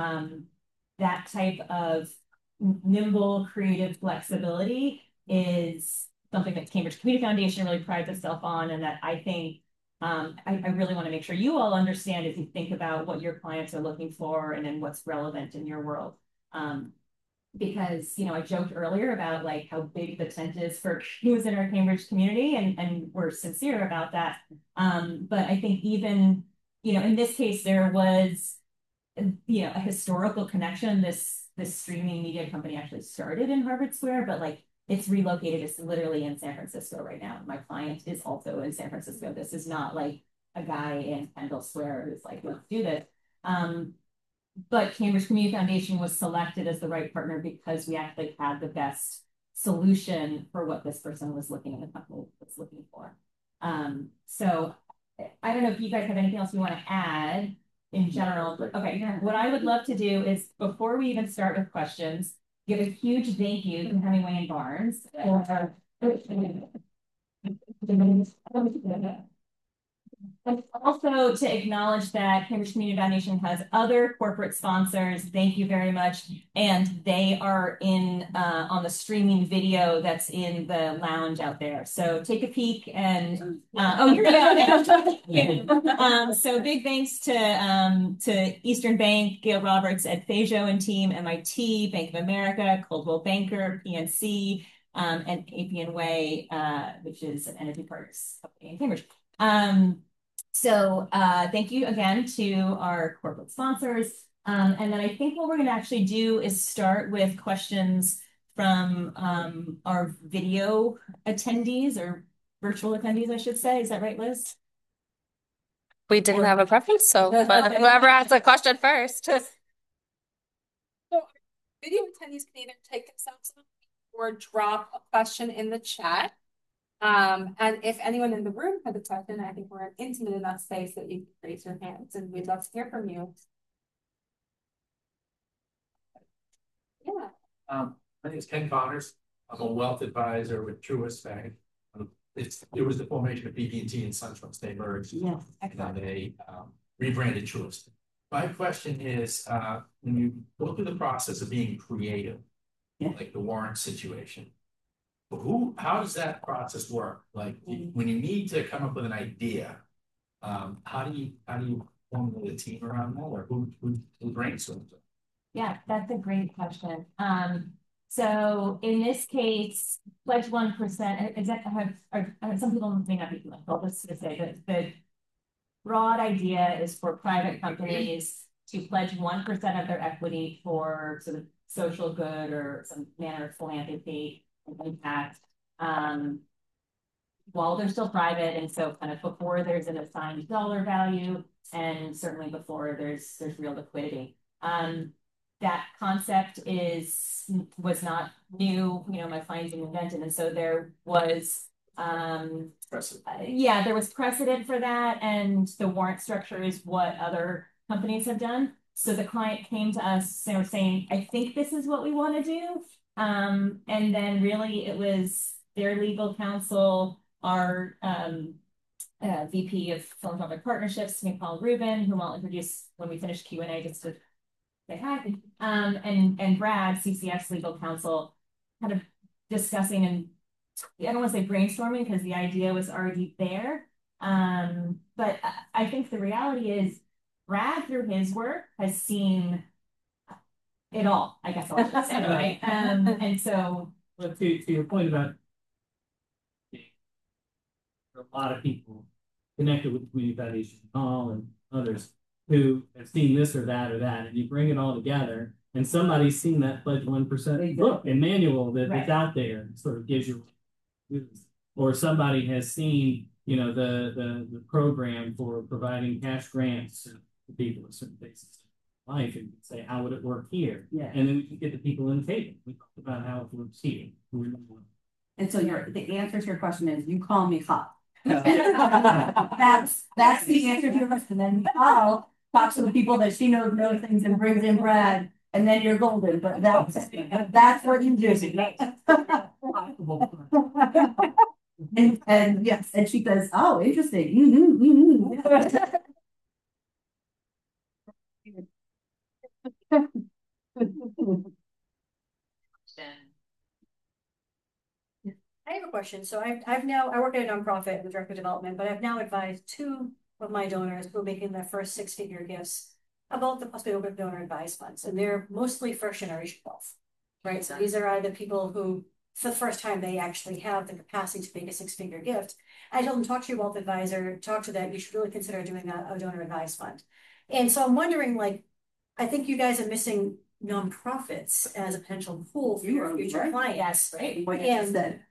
that type of nimble, creative flexibility is something that Cambridge Community Foundation really prides itself on, and that I think I really want to make sure you all understand as you think about what your clients are looking for and then what's relevant in your world. Because, you know, I joked earlier about like how big the tent is for who's in our Cambridge community, and we're sincere about that. But I think even, you know, in this case, there was, you know, a historical connection. This streaming media company actually started in Harvard Square, but like it's relocated. It's literally in San Francisco right now. My client is also in San Francisco. This is not like a guy in Kendall Square who's like, let's do this. But Cambridge Community Foundation was selected as the right partner because we actually had the best solution for what this person was looking at, the company was looking for. So I don't know if you guys have anything else you want to add in general, but okay, what I would love to do is, before we even start with questions, give a huge thank you to Hemingway and Barnes for and also to acknowledge that Cambridge Community Foundation has other corporate sponsors. Thank you very much. And they are in on the streaming video that's in the lounge out there. So take a peek and oh, here we go. So big thanks to Eastern Bank, Gail Roberts, Ed Fajo and team, MIT, Bank of America, Coldwell Banker, PNC, and APN Way, which is an energy partners company in Cambridge. So thank you again to our corporate sponsors. And then I think what we're going to actually do is start with questions from our video attendees, or virtual attendees, I should say. Is that right, Liz? We didn't have a preference, so but whoever has a question first. So video attendees can either take themselves off or drop a question in the chat. And if anyone in the room has a question, I think we're an intimate enough space that you can raise your hands, and we'd love to hear from you. Yeah. My name is Ken Connors. I'm a wealth advisor with Truist Bank. It was the formation of BB&T and SunTrust. They merged. Yeah. And they rebranded Truist. My question is, when you go through the process of being creative, like the warrant situation, how does that process work? Like when you need to come up with an idea, how do you formulate a team around that, or who brainstorms it? Yeah, that's a great question. So in this case, pledge 1%. Exactly. Some people may not be familiar. Let's just say that the broad idea is for private companies to pledge 1% of their equity for sort of social good or some manner of philanthropy and impact. While they're still private, and so kind of before there's an assigned dollar value, and certainly before there's real liquidity. That concept was not new, my clients invented, and so there was there was precedent for that, and the warrant structure is what other companies have done. So the client came to us saying, I think this is what we want to do. And then really it was their legal counsel, our VP of Philanthropic Partnerships, Paul Rubin, whom I'll introduce when we finish Q&A just to say hi, and Brad, CCF's legal counsel, kind of discussing, and I don't want to say brainstorming because the idea was already there. But I think the reality is Brad, through his work, has seen it all, I guess I'll just say, right? And so... But to your point about a lot of people connected with the Community Foundation, Paul and others, who have seen this or that, and you bring it all together, and somebody's seen that Pledge 1% book and manual that's out there, and sort of gives you, or somebody has seen, the program for providing cash grants to people in certain places in life, and say, how would it work here? Yeah. And then we can get the people in the table. We talk about how it works here. And so the answer to your question is, you call me hot. that's the answer to your question. Then I'll talk to the people that she knows things and brings in Brad, and then you're golden. But that's what you do. and yes, and she goes, oh, interesting. I have a question. So I work at a nonprofit with director of development, but I've now advised 2 of my donors who are making their first 6-figure gifts about the possibility of donor advised funds. And they're mostly first generation wealth, right? So these are either people who, for the first time, they actually have the capacity to make a 6-figure gift. I told them, talk to your wealth advisor, talk to that. You should really consider doing a donor advised fund. And so I'm wondering, I think you guys are missing nonprofits as a potential pool for your future clients. Yes, right. What you just said.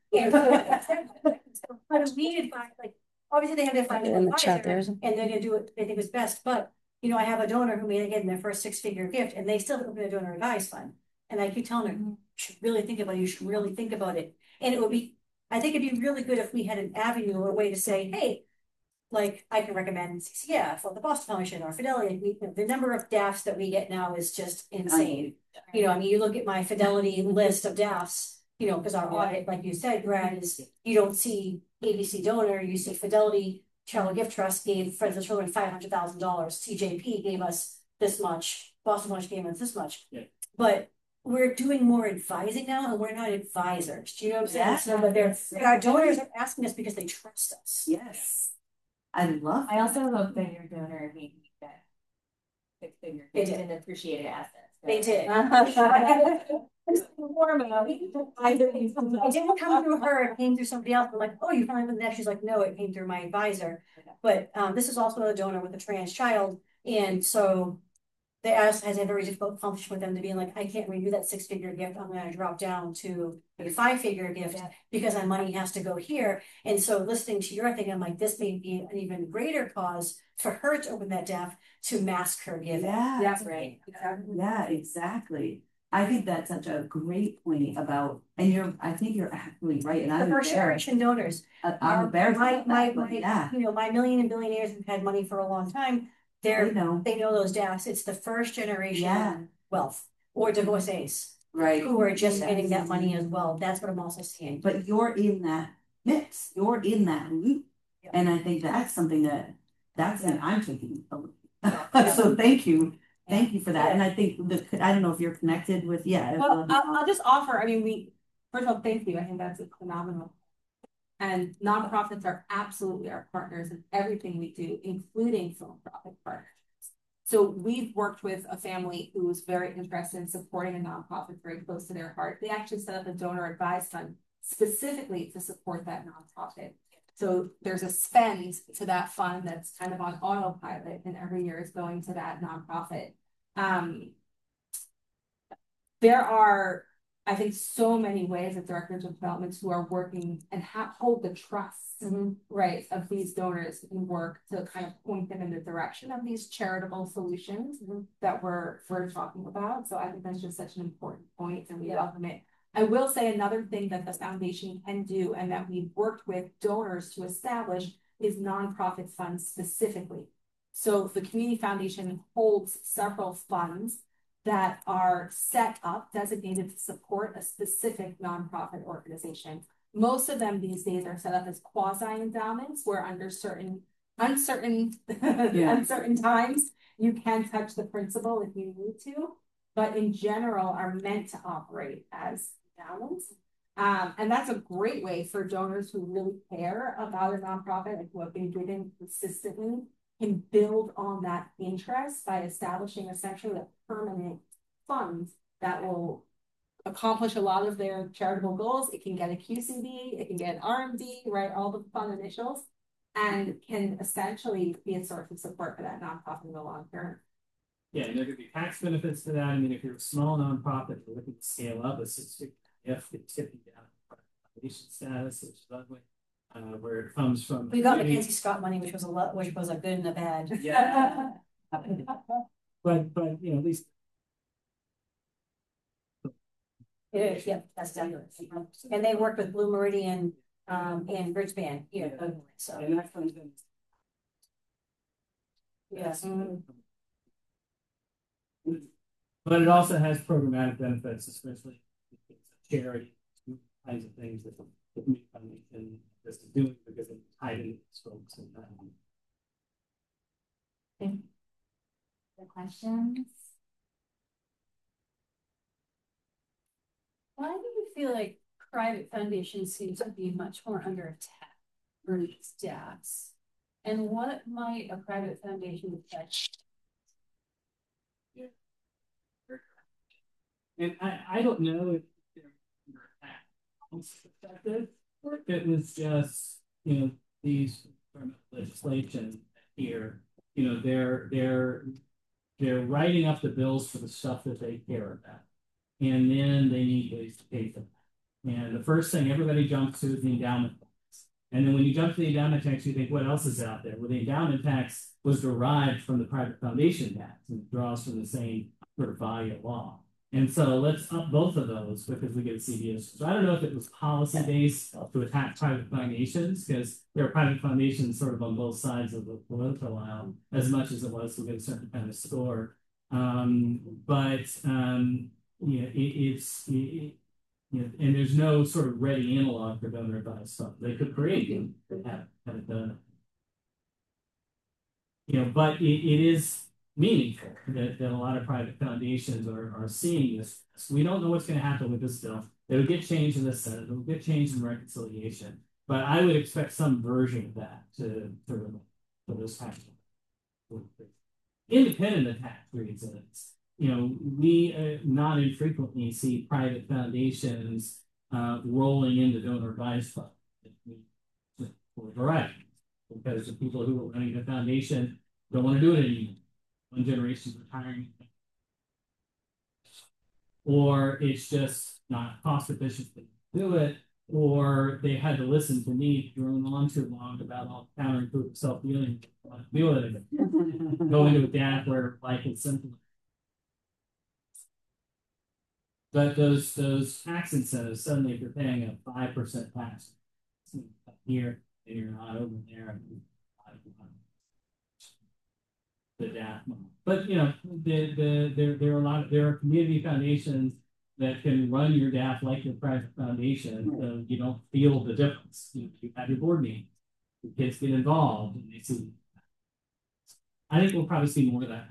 But needed by, obviously they have their financial advisor and they're gonna do what they think is best. But I have a donor who made again their first 6-figure gift, and they still open a donor advised fund. And I keep telling her, you should really think about it. You should really think about it. And it would be, I think it'd be really good if we had an avenue or a way to say, hey, I can recommend CCF or the Boston Foundation or Fidelity. The number of DAFs that we get now is just insane. You look at my Fidelity list of DAFs. Because our audit, like you said, Brad, is you don't see ABC donor, you see Fidelity Charitable Gift Trust gave Friends of the Children $500,000. TJP gave us this much. Boston Lunch gave us this much. Yeah. But we're doing more advising now, and we're not advisors. Do you know what I'm saying? Yeah. So our donors are asking us because they trust us. Yes. I also hope that your donor made that 6-figure gift and appreciated assets. They did. It didn't come through her, it came through somebody else. We're like, oh, you finally did that. She's like, no, it came through my advisor. But this is also a donor with a trans child. And so they has a very difficult conversation with them to be like, I can't redo that 6-figure gift. I'm going to drop down to a 5-figure gift because my money has to go here. And so listening to your thing, I'm like, this may be an even greater cause for her to open that DAF to mask her giving. Yeah, that's right. Yeah, exactly. I think that's such a great point about, and I think you're absolutely right. And I'm first generation donors. I'm embarrassed. My million and billionaires who've had money for a long time. They know those DAFs. It's the first generation wealth or divorcees, right? Who are just getting that money as well. That's what I'm also seeing. But you're in that mix. You're in that loop, and I think that's something that I'm taking. So thank you. Thank you for that. And I think I don't know if you're connected with, Well, I'll just offer, first of all, thank you. I think that's phenomenal. And nonprofits are absolutely our partners in everything we do, including philanthropic partners. So we've worked with a family who was very interested in supporting a nonprofit very close to their heart. They actually set up a donor advised fund specifically to support that nonprofit. So there's a spend to that fund that's kind of on autopilot, and every year is going to that nonprofit. there are, I think, so many ways that directors of developments who are working and hold the trust, right, of these donors and work to kind of point them in the direction of these charitable solutions that we're talking about. So I think that's just such an important point, and we welcome it. I will say another thing that the foundation can do, and that we've worked with donors to establish, is nonprofit funds specifically. So the Community Foundation holds several funds that are set up, designated to support a specific nonprofit organization. Most of them these days are set up as quasi endowments, where under uncertain times, you can touch the principal if you need to, but in general are meant to operate as endowments. And that's a great way for donors who really care about a nonprofit and who have been giving consistently can build on that interest by establishing essentially a permanent fund that will accomplish a lot of their charitable goals. It can get a QCD, it can get an RMD, right? All the fund initials, and can essentially be a source of support for that nonprofit in the long term. Yeah, and there could be tax benefits to that. I mean, if you're a small nonprofit, you're looking to scale up, it's tipping down foundation status, which is ugly. Where it comes from. We got Mackenzie Scott money, which was a good and a bad. Yeah. but you know, at least. It is, yeah, that's definitely. And they work with Blue Meridian and Bridgeband, so. And that comes in. Yes. But it also has programmatic benefits, especially charity, kinds of things that the community foundation is doing because it's tied into these folks and that. The questions? Why do you feel like private foundations seem to be much more under attack for these stats? And what might a private foundation affect? And I don't know if they're under attack perspective, or if it was just, you know, these legislation here, you know, they're writing up the bills for the stuff that they care about. And then they need ways to pay for that. And the first thing everybody jumps to is the endowment tax. And then when you jump to the endowment tax, you think, what else is out there? Well, the endowment tax was derived from the private foundation tax and draws from the same sort of value of law. And so let's up both of those because we get CBS. So I don't know if it was policy based to attack private foundations, because there are private foundations sort of on both sides of the political aisle, as much as it was to get a certain kind of score. Yeah, you know, and there's no sort of ready analog for donor advised stuff. They could create it, but haven't done it. You know, but it is meaningful that a lot of private foundations are seeing this. We don't know what's going to happen with this bill. It'll get changed in the Senate. It'll get changed in reconciliation. But I would expect some version of that for this tax. Independent of tax reasons. You know, we not infrequently see private foundations rolling into donor advised funds for a variety, because the people who are running the foundation don't want to do it anymore. One generation is retiring, or it's just not cost efficient to do it, or they had to listen to me drone on too long about all the counterintuitive self-dealing, deal with it, go into a DAF where life is simple. But those tax incentives, suddenly if you're paying a 5% tax here and you're not over there, the DAF. But you know, there are community foundations that can run your DAF like your private foundation, so you don't feel the difference. You have your board meetings, the kids get involved, and they see. I think we'll probably see more of that.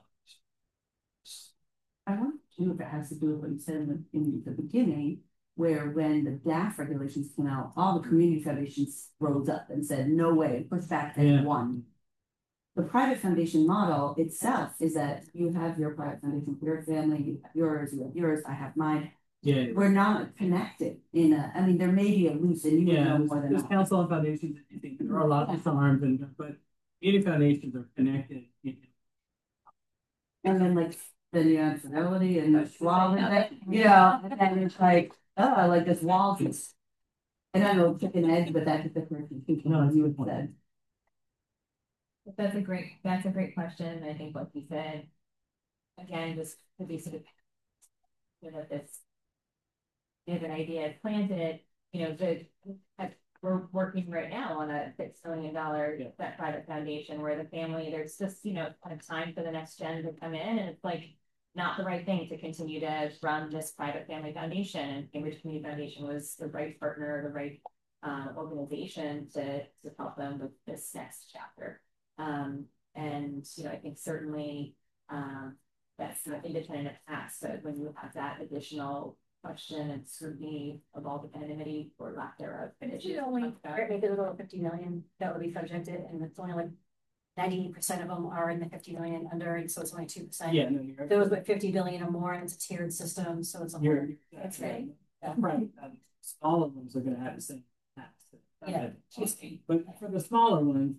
I want to know if it has to do with what you said in the beginning, where when the DAF regulations came out, all the community foundations rose up and said, no way, pushed back and won. The private foundation model itself is that you have your private foundation for your family, you have yours, I have mine. Yeah. We're not connected I mean, there may be a loose and you know more than there's council on foundations. I think there are a lot of farms, but community foundations are connected. And then like then you have Fidelity and Schwab, and then it's like, oh, I like this Walgreens. And I know chicken eggs, but that's a different, as you would said. That's a great question. I think what you said, again, just to be sort of, that this if an idea is planted, we're working right now on a $6 million that private foundation where the family, there's just, kind of time for the next gen to come in, and it's like not the right thing to continue to run this private family foundation. And Cambridge Community Foundation was the right partner, the right organization to help them with this next chapter. And I think certainly that's not independent of tax. So when you have that additional question and scrutiny of all the anonymity or lack thereof, and it's only maybe a little 50 million that would be subjected, and it's only like 90% of them are in the 50 million under, and so it's only 2%. Yeah, no, you're there was about 50 billion or more, and it's a tiered system, so it's a that's right. Right. Smaller ones are going to have the same tax. Yeah. But for the smaller ones,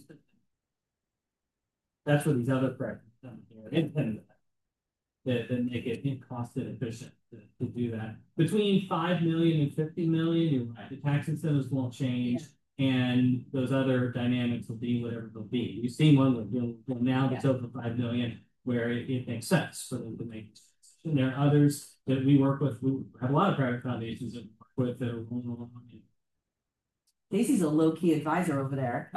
that's where these other corrections come here, independent of that make it cost efficient to do that. Between 5 million and 50 million, you're right, the tax incentives won't change, and those other dynamics will be whatever they'll be. You've seen one with now that's over 5 million where it makes sense for them to make. And there are others that we work with. We have a lot of private foundations that we work with that are rolling along. Casey's a low-key advisor over there.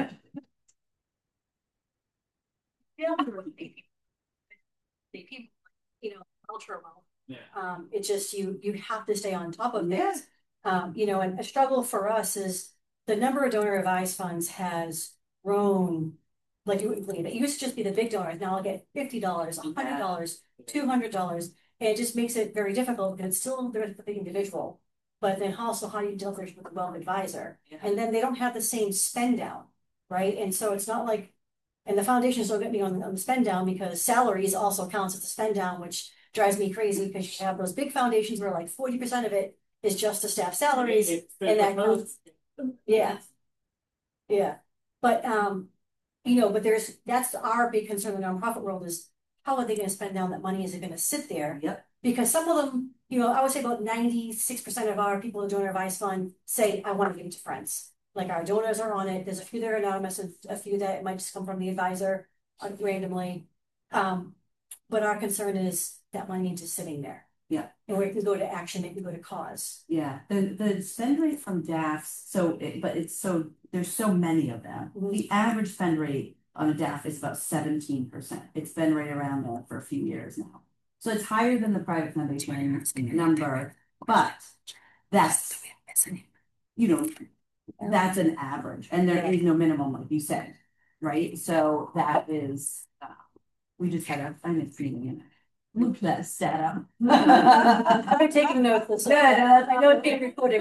People, ultra well. Yeah. It's just you have to stay on top of this. And a struggle for us is the number of donor advised funds has grown like you wouldn't believe. It used to just be the big donors. Now I'll get $50, $100, $200, and it just makes it very difficult because it's still for the individual. But then also, how do you deal with a wealth advisor? And then they don't have the same spend down, right? And so it's not like, and the foundations don't get me on the spend down because salaries also counts as the spend down, which drives me crazy because you have those big foundations where like 40% of it is just the staff salaries, and that counts. Yeah. But but that's our big concern in the nonprofit world is how are they going to spend down that money? Is it going to sit there? Yep. Because some of them, I would say about 96% of our people in donor advised fund say, I want to give it to friends. Like our donors are on it. There's a few that are anonymous and a few that might just come from the advisor randomly. But our concern is that money is just sitting there. Yeah. And where it can go to action, it can go to cause. Yeah. The spend rate from DAFs, there's so many of them. Mm-hmm. The average spend rate on a DAF is about 17%. It's been right around that for a few years now. So it's higher than the private foundation number, but that's, that's an average, and there is no minimum, like you said, right? So that is, we just had a finance meeting and look that stat up. I'm taking notes. Good. I know it's being recorded.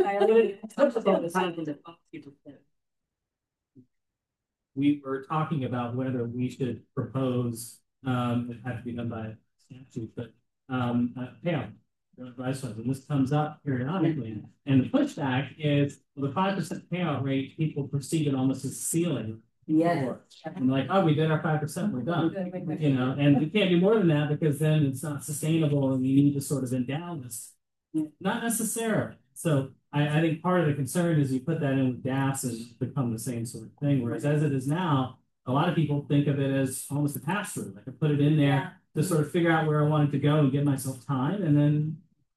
We were talking about whether we should propose, it had to be done by statute, but payout advice funds, and this comes up periodically. And the pushback is the 5% payout rate. People perceive it almost as a ceiling. Yeah. And like, oh, we did our 5%, we're done. And we can't do more than that because then it's not sustainable, and we need to sort of endow this. Not necessarily. So I think part of the concern is you put that in with DAFs and it's become the same sort of thing. Whereas as it is now, a lot of people think of it as almost a pass-through. Like I put it in there to sort of figure out where I wanted to go and give myself time, and then.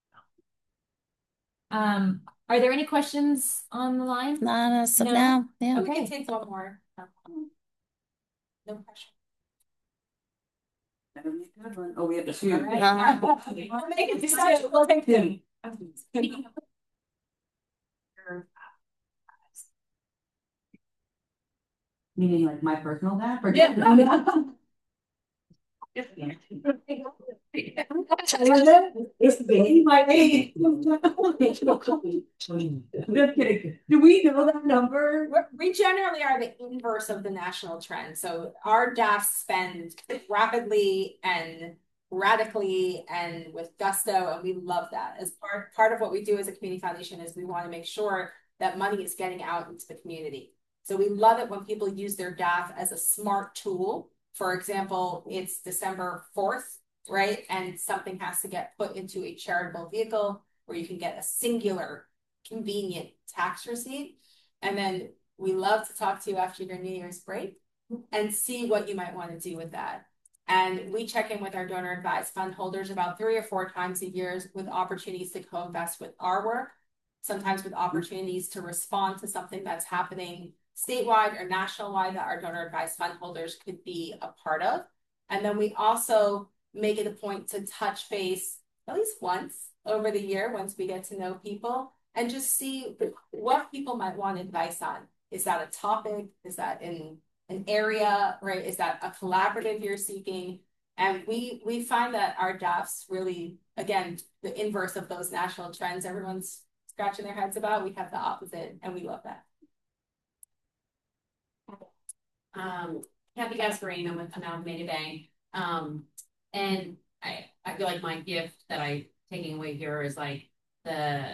Are there any questions on the line? Not as of now. Yeah. We can take one more. No pressure. Oh, we have two. I'll make it decide. We'll take two. Meaning like my personal DAF? Or Do we know that number? We generally are the inverse of the national trend. So our DAFs spend rapidly and radically and with gusto, and we love that. As part of what we do as a community foundation is we want to make sure that money is getting out into the community. So we love it when people use their DAF as a smart tool. For example, it's December 4th. right? And something has to get put into a charitable vehicle where you can get a singular, convenient tax receipt. And then we love to talk to you after your New Year's break and see what you might want to do with that. And we check in with our donor advised fund holders about 3 or 4 times a year with opportunities to co-invest with our work, sometimes with opportunities to respond to something that's happening statewide or national-wide that our donor advised fund holders could be a part of. And then we also make it a point to touch base at least once over the year, once we get to know people, and just see what people might want advice on. Is that a topic? Is that in an area, right? Is that a collaborative you're seeking? And we find that our drafts really, again, the inverse of those national trends everyone's scratching their heads about, we have the opposite, and we love that. Kathy Gasparini with Amalgamated Bank. And I feel like my gift that I'm taking away here is like the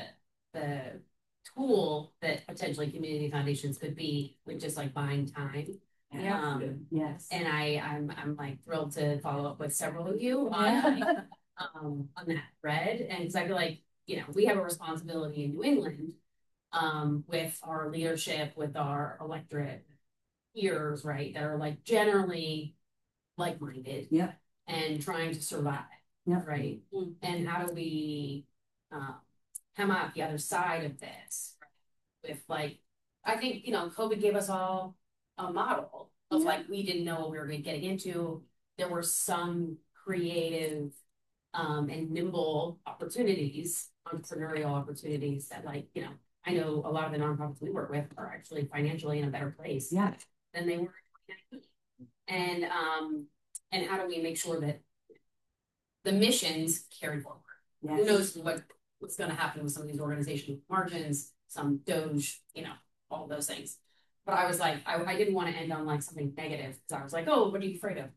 tool that potentially community foundations could be with just like buying time. Yes. And I'm like thrilled to follow up with several of you on that thread. And because I feel like, you know, we have a responsibility in New England with our leadership, with our electorate peers, right, that are like generally like-minded, and trying to survive, right? And how do we come out the other side of this, right? With like, I think, you know, COVID gave us all a model of like, we didn't know what we were getting into. There were some creative and nimble opportunities, entrepreneurial opportunities that, like, you know, I know a lot of the nonprofits we work with are actually financially in a better place than they were in 2019. And how do we make sure that the missions carry forward? Who knows what's going to happen with some of these organizational margins, some Doge, you know, all those things. But I was like, I didn't want to end on like something negative, because I was like, oh, what are you afraid of?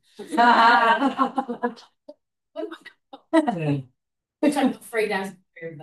Which I'm afraid as of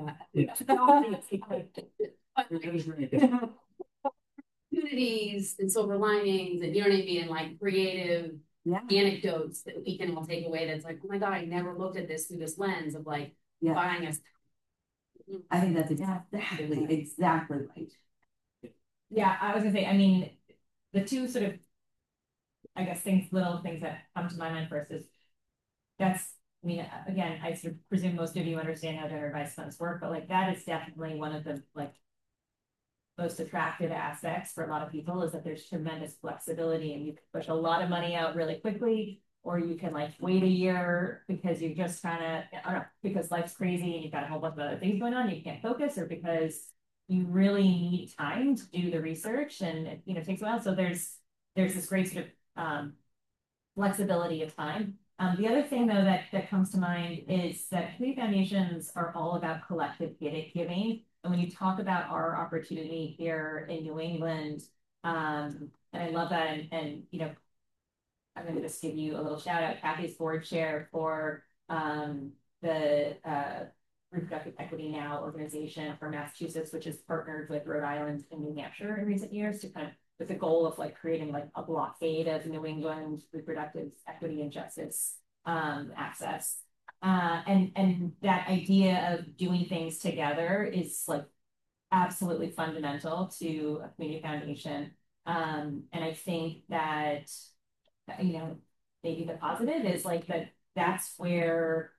that. Opportunities and silver linings, and you know what I mean, and like creative anecdotes that we can all take away. That's like, oh my God, I never looked at this through this lens of like buying us. I think that's exactly right. Yeah, I was gonna say, I mean, the two sort of, I guess, little things that come to my mind first is that's, I mean, again, I sort of presume most of you understand how donor advised funds work, but like that is definitely one of the like most attractive aspects for a lot of people, is that there's tremendous flexibility, and you can push a lot of money out really quickly, or you can like wait a year because you're just kind of, I don't know, because life's crazy and you've got a whole bunch of other things going on, you can't focus, or because you really need time to do the research and it, you know, takes a while. So there's this great sort of flexibility of time. The other thing though that comes to mind is that community foundations are all about collective giving. And when you talk about our opportunity here in New England, and I love that, and you know, I'm going to just give you a little shout out. Kathy's board chair for the Reproductive Equity Now organization for Massachusetts, which has partnered with Rhode Island and New Hampshire in recent years to kind of, with the goal of like creating like a blockade of New England reproductive equity and justice access. And that idea of doing things together is like absolutely fundamental to a community foundation. And I think that, you know, maybe the positive is like that's where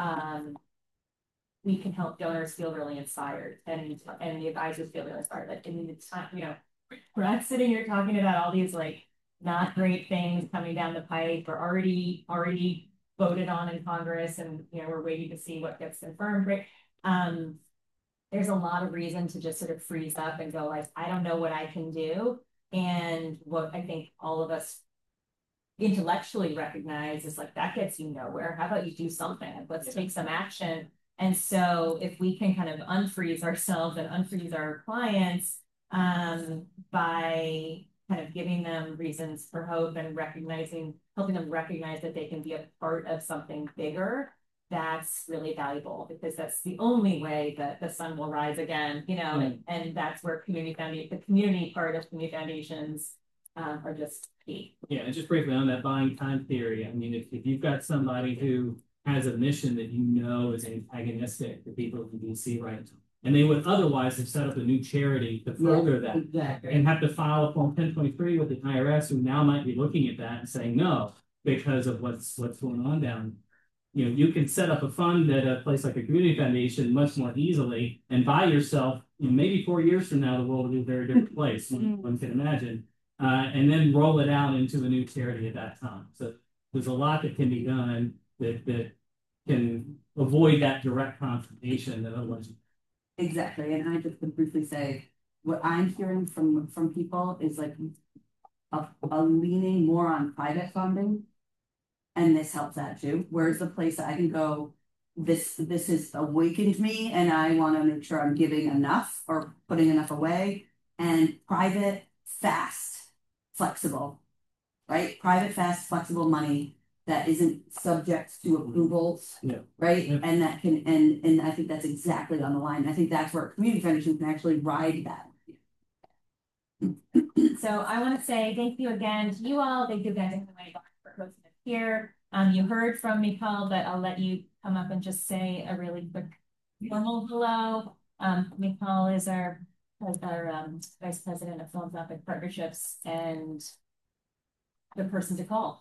we can help donors feel really inspired, and the advisors feel really inspired. Like in the time, you know, we're not sitting here talking about all these like not great things coming down the pipe or already voted on in Congress, and you know, we're waiting to see what gets confirmed, right? There's a lot of reason to just sort of freeze up and go like, I don't know what I can do. And what I think all of us intellectually recognize is like, that gets you nowhere. How about you do something? Let's take some action. And so if we can kind of unfreeze ourselves and unfreeze our clients by kind of giving them reasons for hope and helping them recognize that they can be a part of something bigger, that's really valuable, because that's the only way that the sun will rise again, you know, and that's where the community part of community foundations are just key. Yeah, and just briefly on that buying time theory, I mean, if you've got somebody who has a mission that is antagonistic to people in DC right now. And they would otherwise have set up a new charity to further that. Exactly. And have to file a Form 1023 with the IRS, who now might be looking at that and saying no, because of what's going on down. You can set up a fund at a place like a community foundation much more easily and buy yourself, maybe 4 years from now, the world will be a very different place, one can imagine, and then roll it out into a new charity at that time. So there's a lot that can be done that can avoid that direct confrontation that otherwise. Exactly. And I just would briefly say, what I'm hearing from people is like a leaning more on private funding. And this helps that too. Where's the place that I can go, this has awakened me and I want to make sure I'm giving enough or putting enough away. And private, fast, flexible, right? Private, fast, flexible money that isn't subject to approvals, right? Yeah. And that can, and I think that's exactly on the line. I think that's where community foundation can actually ride that. So I want to say thank you again to you all. Thank you again to Henry for hosting us here. You heard from Mikal, but I'll let you come up and just say a really quick formal hello. Mikal is our Vice President of Philanthropic Partnerships and the person to call.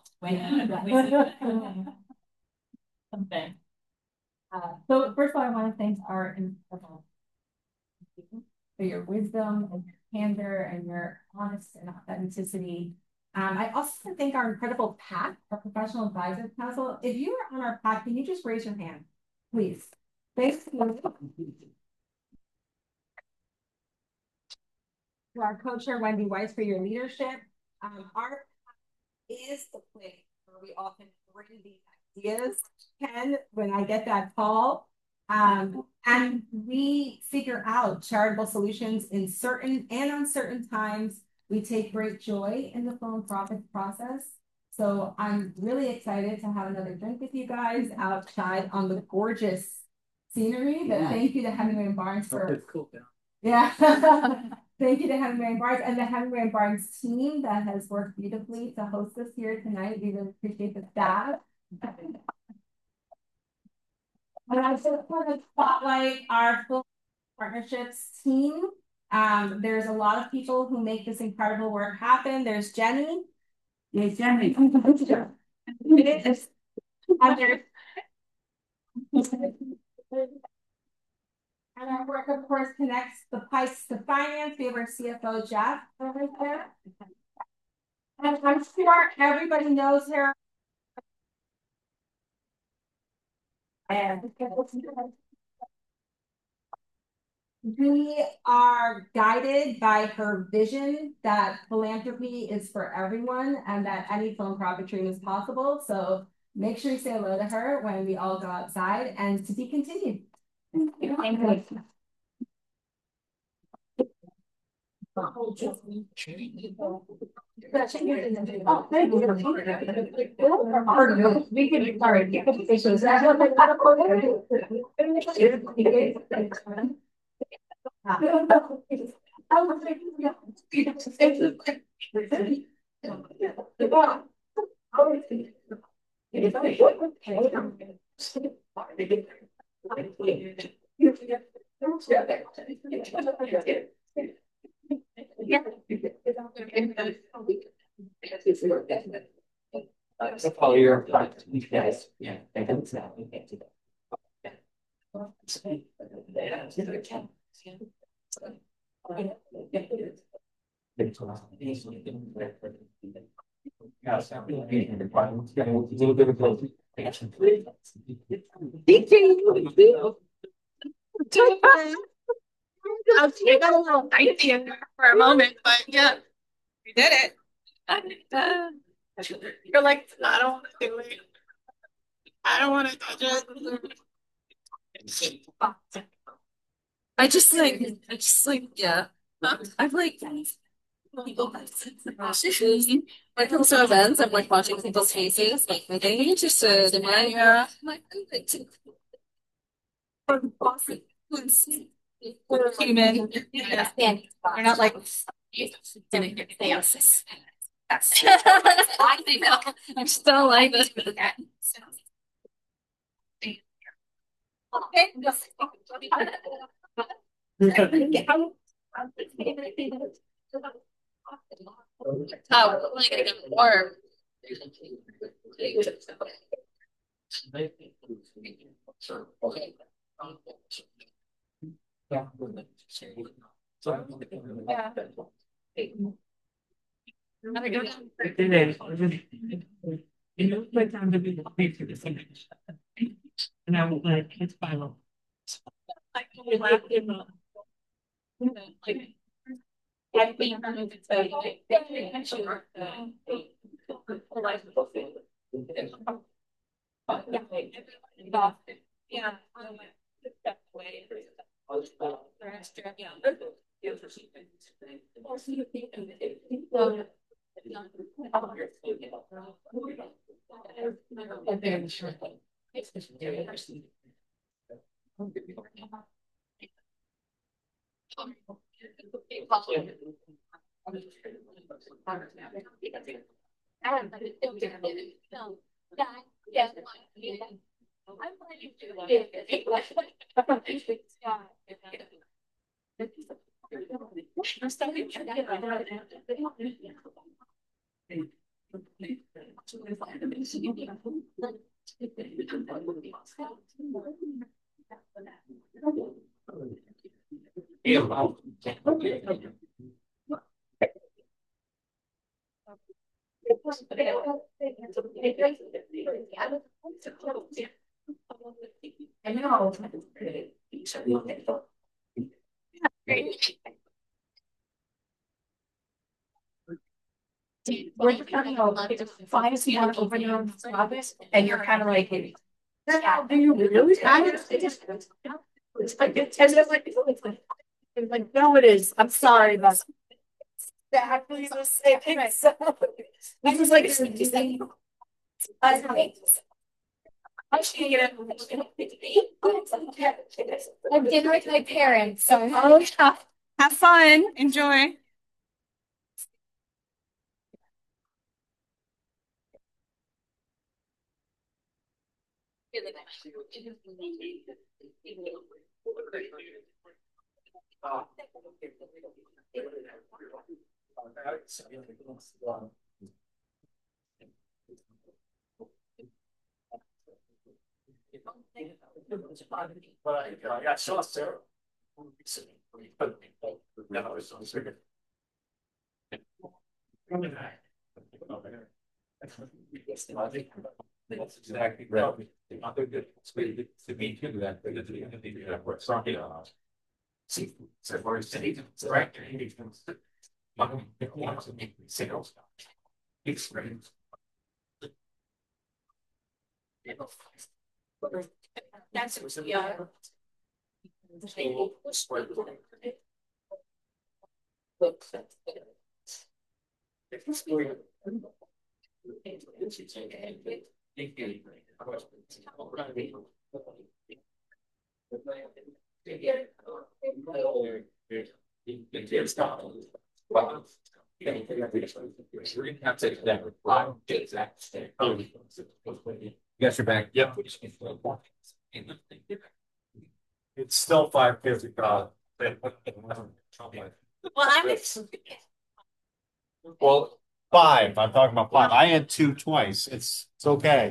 Something. So first of all, I want to thank our incredible for your wisdom and your candor and your honest and authenticity. I also want to thank our incredible PAC, our Professional Advisors Council. If you are on our PAC, can you just raise your hand, please? Thanks to our co-chair, Wendy Weiss, for your leadership. Our PAC is the place where we often bring these ideas, Ken, when I get that call. And we figure out charitable solutions in certain and uncertain times. We take great joy in the philanthropic process. So I'm really excited to have another drink with you guys outside on the gorgeous scenery. But thank you to Hemingway and Barnes for it's cool down. Yeah. Thank you to Hemingway and Barnes and the Hemingway and Barnes team that has worked beautifully to host us here tonight. We really appreciate the staff. And I just want to spotlight our full partnerships team. There's a lot of people who make this incredible work happen. There's Jenny. Yes, Jenny. It is. And our work, of course, connects the pipes to finance. We have our CFO, Jeff, over there. And I'm sure everybody knows her. And we are guided by her vision that philanthropy is for everyone and that any philanthropic dream is possible. So make sure you say hello to her when we all go outside, and to be continued. Thank you. Thank you. Oh, thank you. We can, sorry. Follow your guys. Yeah. I got a little dicey in there for a moment, but yeah, we did it. You're like, I don't want to do it. I don't want to touch it. I just like, yeah. I'm like, when it comes to events, I'm like watching people's faces, like getting interested, and yeah, I'm like, I like to. We're human. Yeah. We're not like I know. I'm still like this. Oh, we're gonna get warm. And I was like, it's final. We laughed him up. I've been moved to I know. We're kind of like find someone over your office and you're kind of like, yeah, do you really? It's like it's like no, it is. I'm sorry, but exactly the same thing. So this is like I'm dinner with my parents, so have fun, enjoy. But I saw Sarah. That's exactly right. To me too, that we're talking about. See, so we're saying, right? Sales. Experience. That's yeah. Yes, you're back. Yep. It's still 5:50. Well, five. I'm talking about five. I had two twice. It's okay.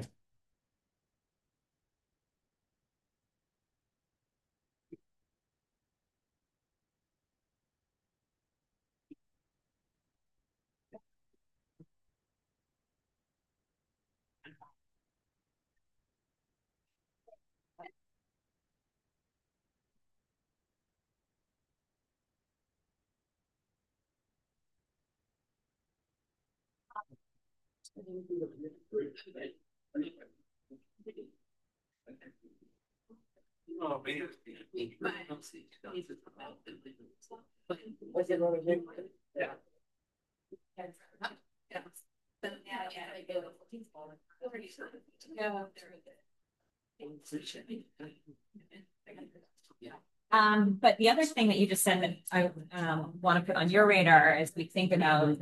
But the other thing that you just said that I want to put on your radar as we think about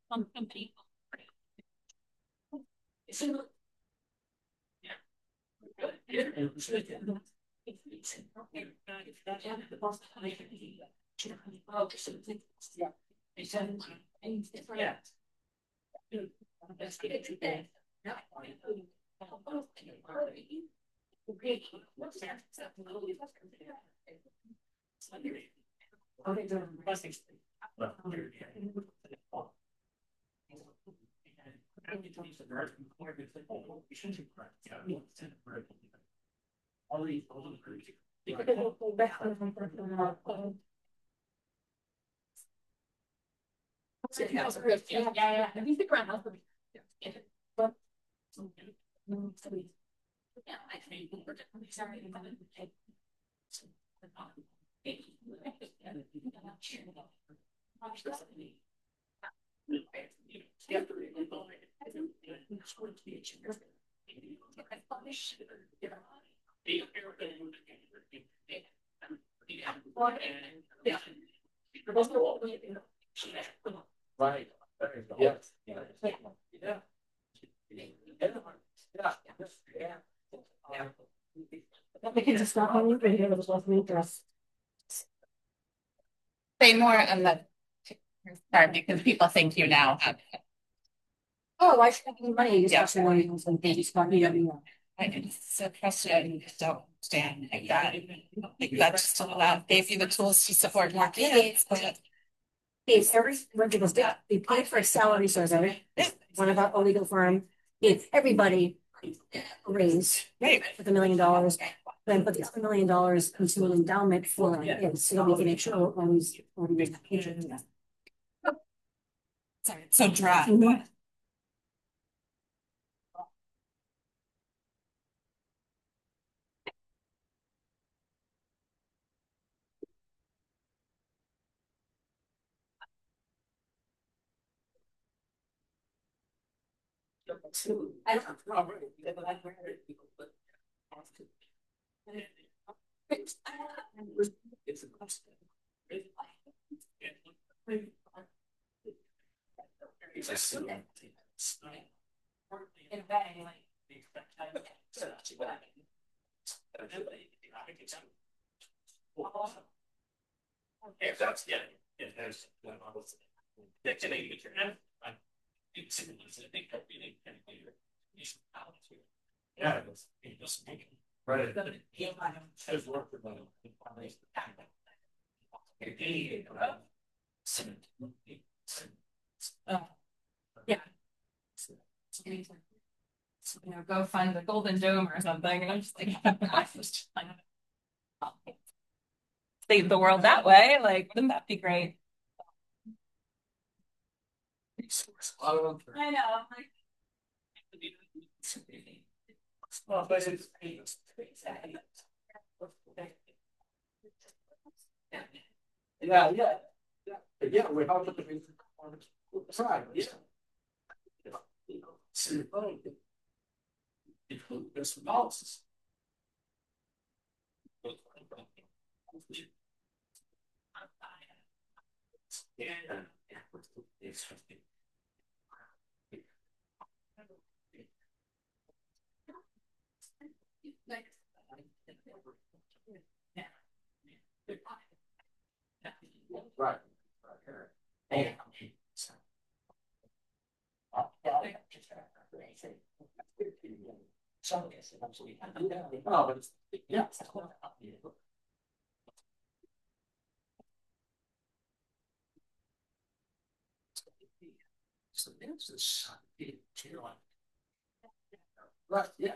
Right. Yes. Yeah. We can just stop on the video, it was left me dress. Say more on the, sorry, because people think you now have. Oh, I should have money, especially when you some things, but you know. It's so frustrating, you just don't stand like that. Like that's just allowed, gave you the tools to support more kids, but. It's every, when people do, we pay for a salary survey, one of our legal firm, it's everybody raise with $1 million. Then put the other $1 million into an endowment for our kids, so we can make sure we're always. Sorry, it's so dry. I don't know. It's a question. If that's if there's yeah, right. Yeah. You know, go find the Golden Dome or something, and I'm just like, save the world that way. Like, wouldn't that be great? I know. Like, yeah, yeah, we have to try, yeah. There's analysis. Yeah. Right. Hey. Oh, but yeah. So there's this right, yeah.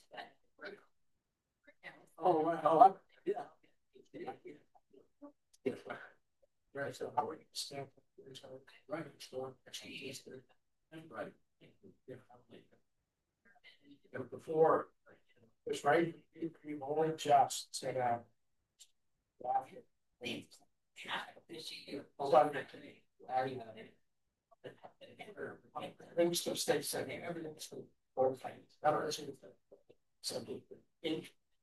Oh, well, yeah. Right, so how are you stand? Right, so right. Before it's right, you only just set out. Things to stay setting everything's for things. I don't know. Something in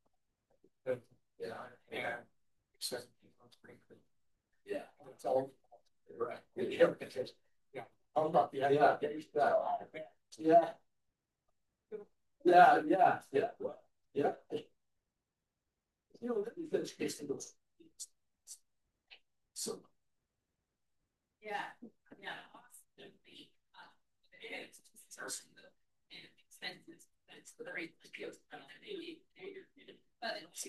yeah. Yeah, it's all right. Yeah, Oh, no, yeah, yeah, yeah, yeah. Yeah, yeah, yeah, yeah. You know, so. Yeah, yeah. Expenses, that's the rate. But it's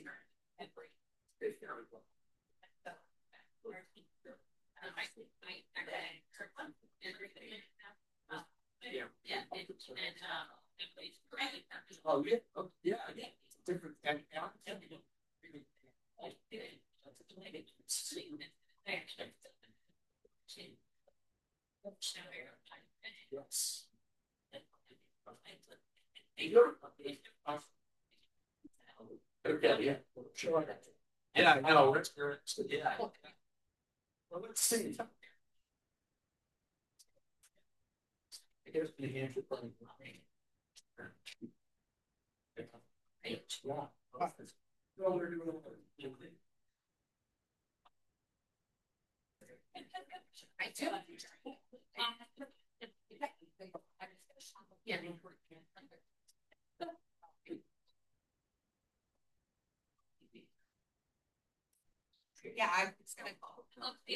yeah, Oh, yeah, oh, yeah, yeah, different, and. Yes. Okay, yeah, sure. Yeah, I know, yeah. Well, let's see. Here's the Hampshire. Yeah. No, we're doing it. I do. Yeah. Yeah, I was gonna call.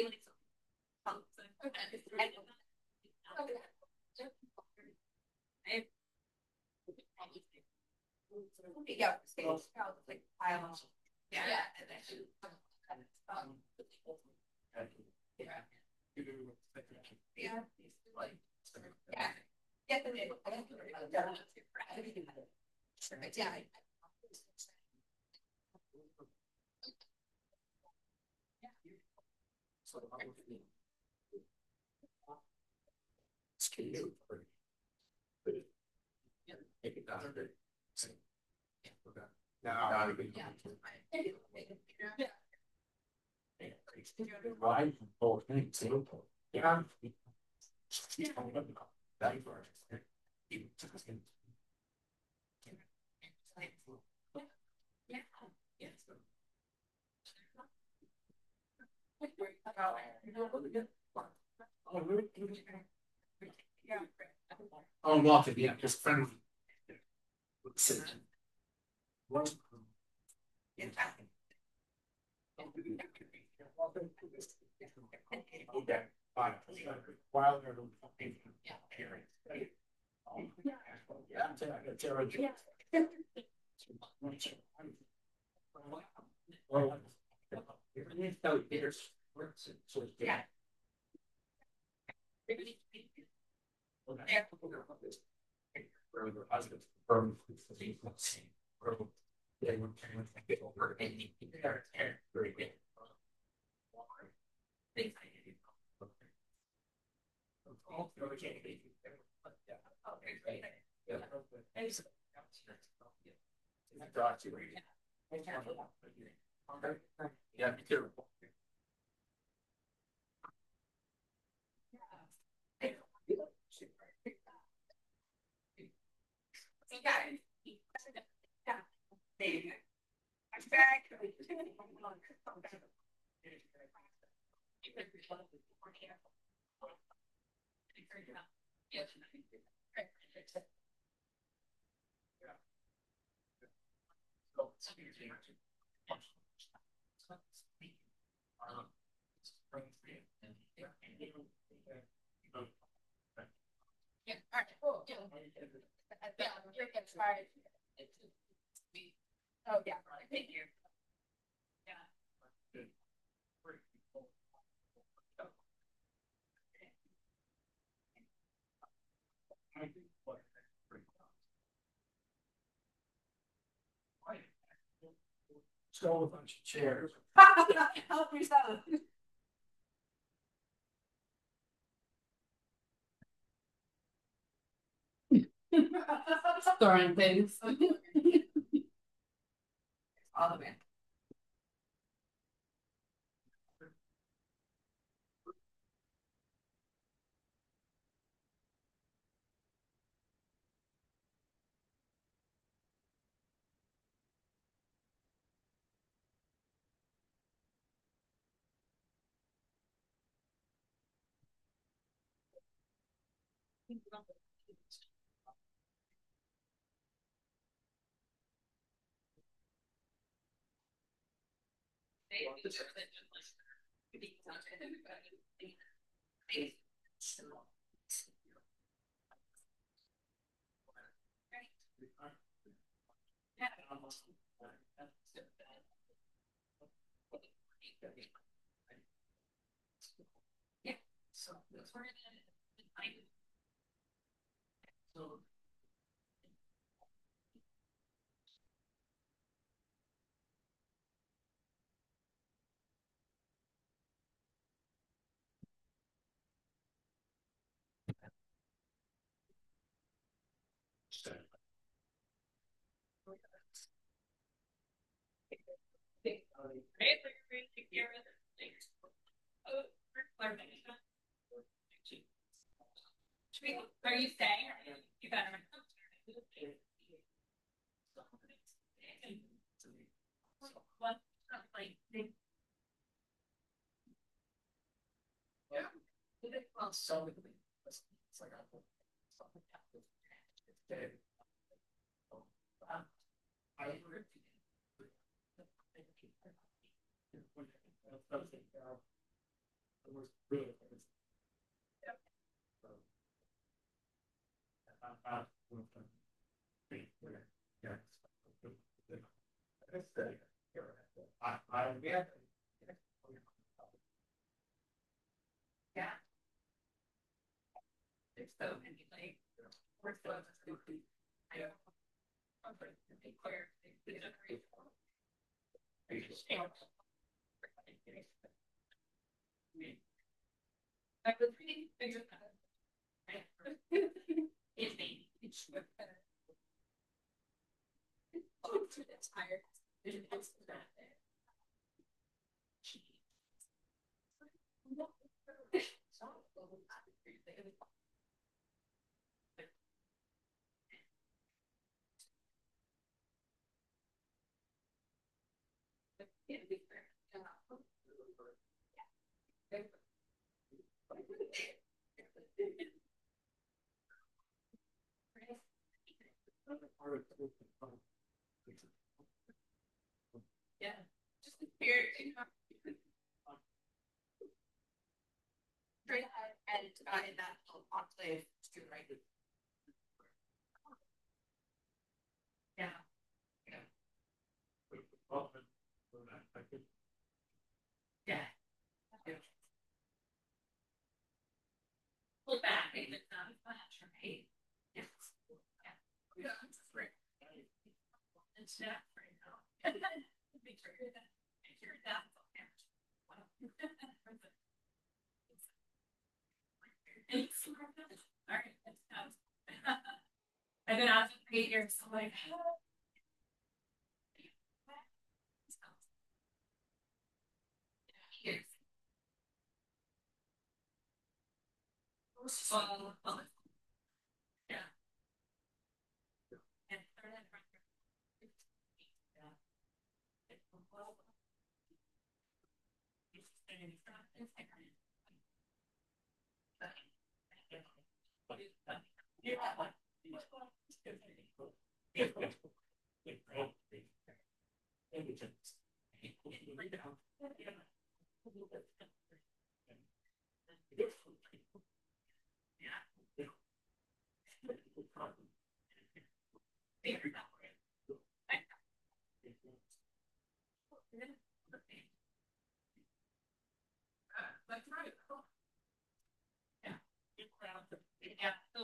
Yeah, like yeah, yeah. Yeah. Right, oh, thanks. Yeah. Oh, Martin, yeah, just friendly. Okay, fine. While they're yeah. Yeah, me too. Oh, yeah, thank you. Stole a bunch of chairs. Help yourself. Throwing things. All the way. Yeah, so that's where so are you saying you better like well, so it's like yeah. There's so many like we're so stupid. I don't be clear. I was reading figure it's me. It's tired. It's yeah, just weird. Straight ahead and in that enclave to the right. Yeah. Yeah. Yeah. Pull back, it's not a flash, right? Yes. Yeah. It's great. It's not right now. Make sure you're that. All right. And then after 8 years, so like, years. Yeah. And that's right. Yeah. Yeah. So,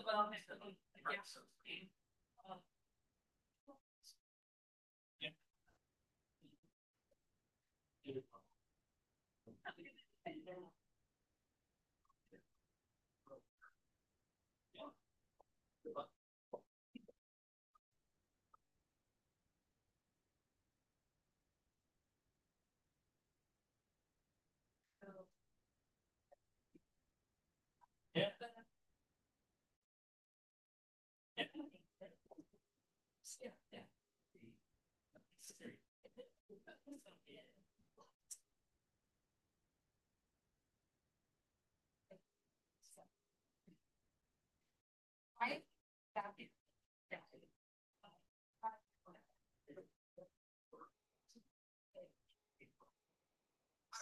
yeah. Yeah.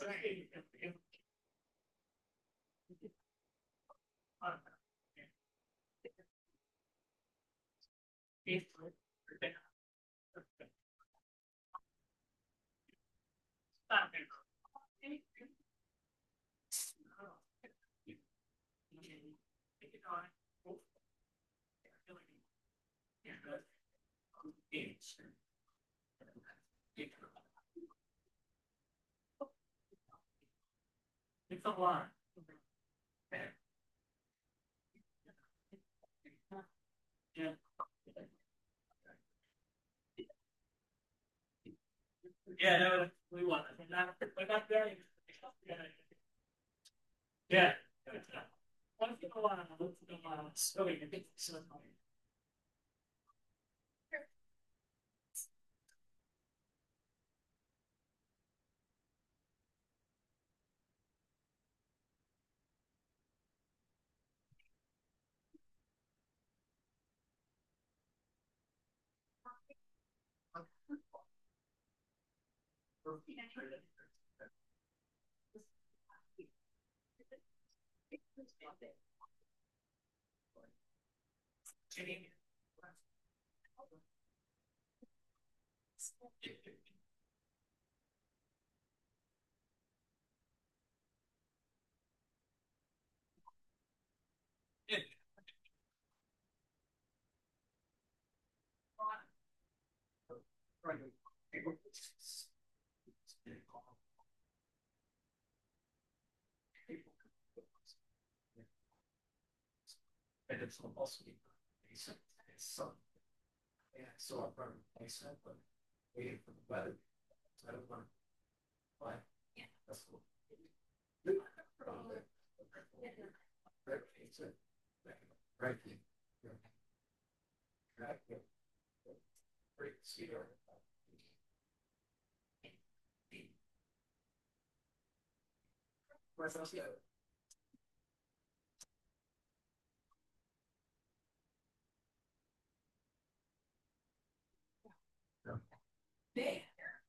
It's a lot. Yeah. Yeah, no, we want it. We're not very. Yeah. Once in a while, so we can fix this. And it's also so yeah, so I'm I said, but waiting for the weather. So I don't want to fly. Yeah, that's cool. Right. Great. See you. Where's else? Big.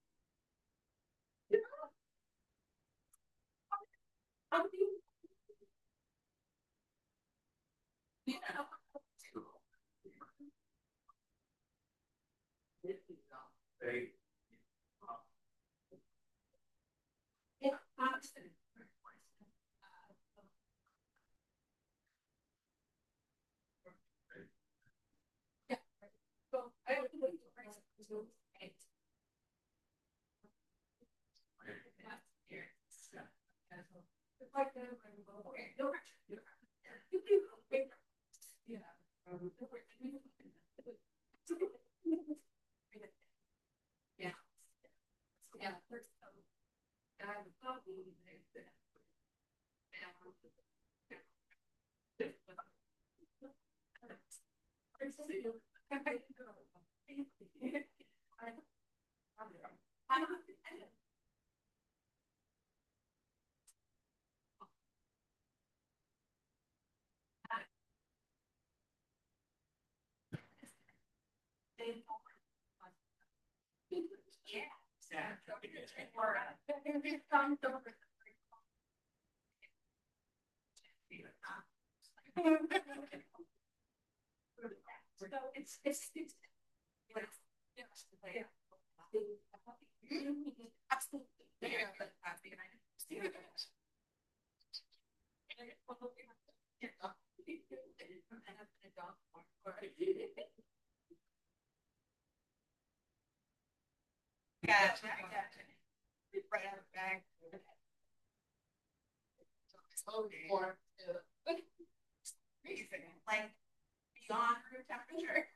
Like beyond room temperature.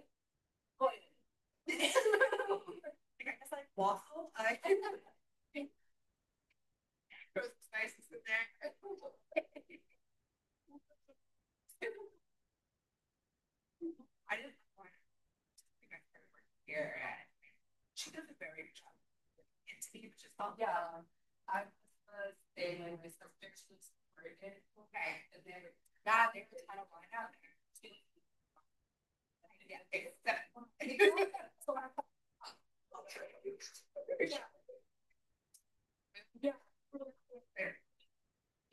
It's like waffle. It was nice to sit there. I didn't want to here. She does a very good job. It's just yeah. I was saying my sisters was working. Okay. And they were that they were kind of going out there. Yeah, yeah.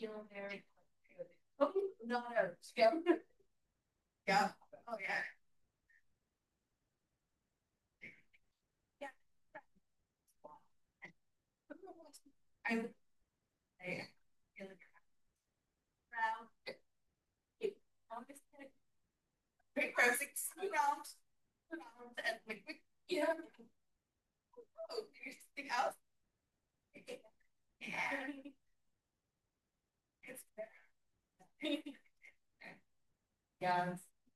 Feel very. Oh, no, yeah. Yeah, oh, yeah. Yeah. I feel like round. I'm just gonna big pressing around and like yeah. Oh, there's something else. Yeah. It's yeah.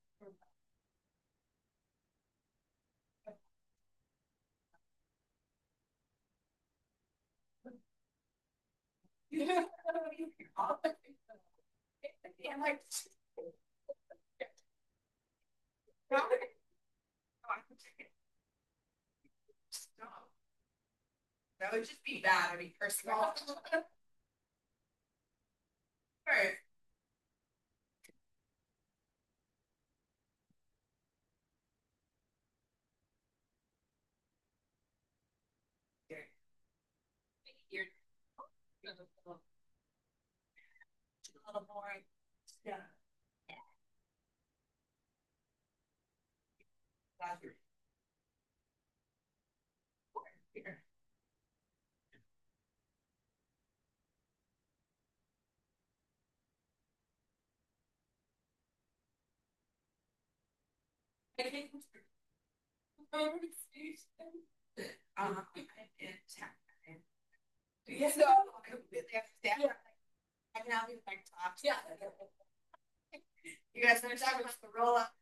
Yeah. I'm like, stop. That would just be bad. I mean, first of all. First. You're a little more. Yeah. Here. I think in town. Yeah, so I completely understand. Yeah. I can have you like talk. Yeah. You guys understand we have to roll up.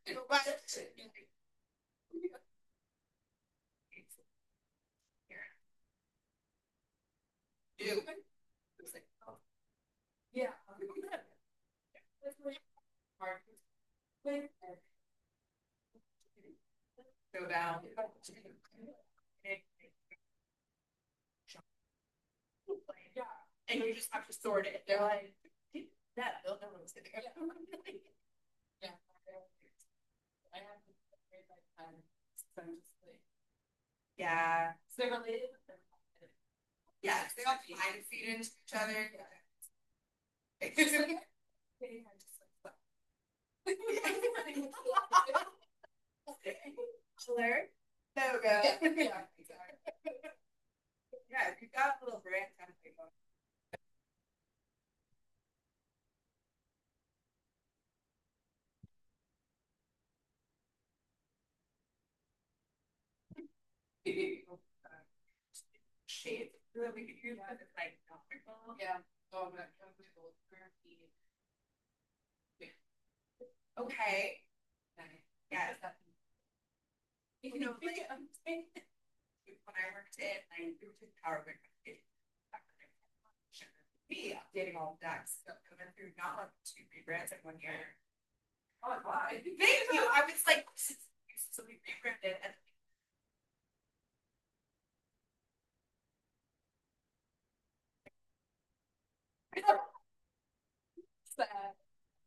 Yeah. Go down. Yeah. And you just have to sort it. They're like, that they'll never was gonna go. Yeah. I have to yeah. So they're related. Yeah, they all kind of feed into each other. Yeah. Alert. There we go. Yeah, yeah, you got a little brand template going. Shade so that we could use that as like topical. Yeah. Oh, but okay. Yes. You know, like when I worked in, I moved to Power BI. Be updating all the decks coming through, not like 2 rebrands in 1 year. Oh, wow. Thank you. I was like, so we rebranded and sad.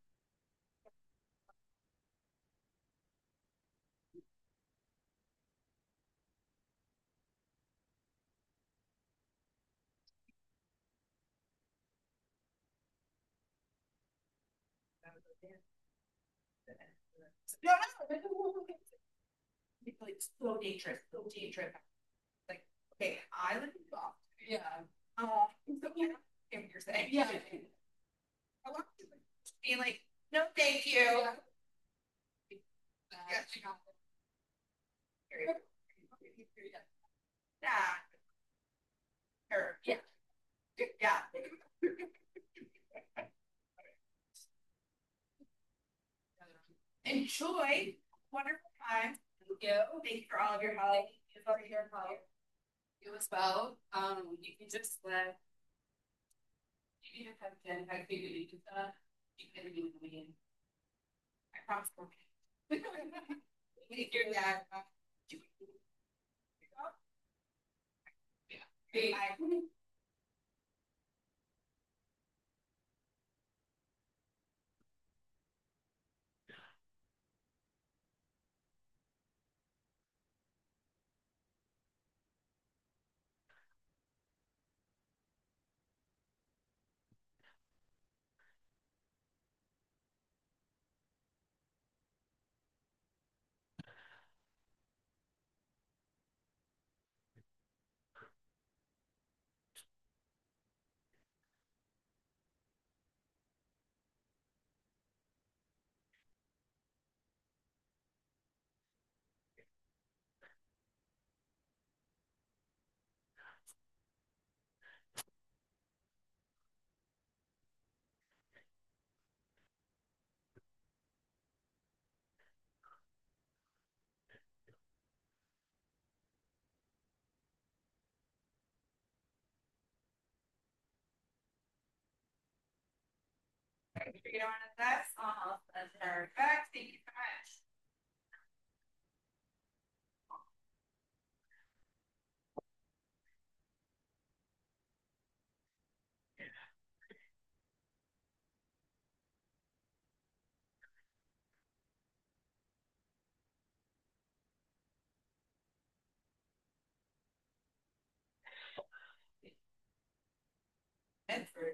No, no. Like so dangerous, so dangerous. Like, okay, I live in Boston. Yeah. So yeah, if you're saying, yeah. I want to be like, no, thank you. Yeah. Yes, you got it. Yeah. Sure. Yeah. Yeah. Enjoy. Wonderful time. Thank you. Thank you for all of your help. You as well. You can just you can have Jen have figured it out. You can do it again. I promise. You do that. Yeah. Bye. You're on a desk. That's perfect. Thank you so much. Bedford.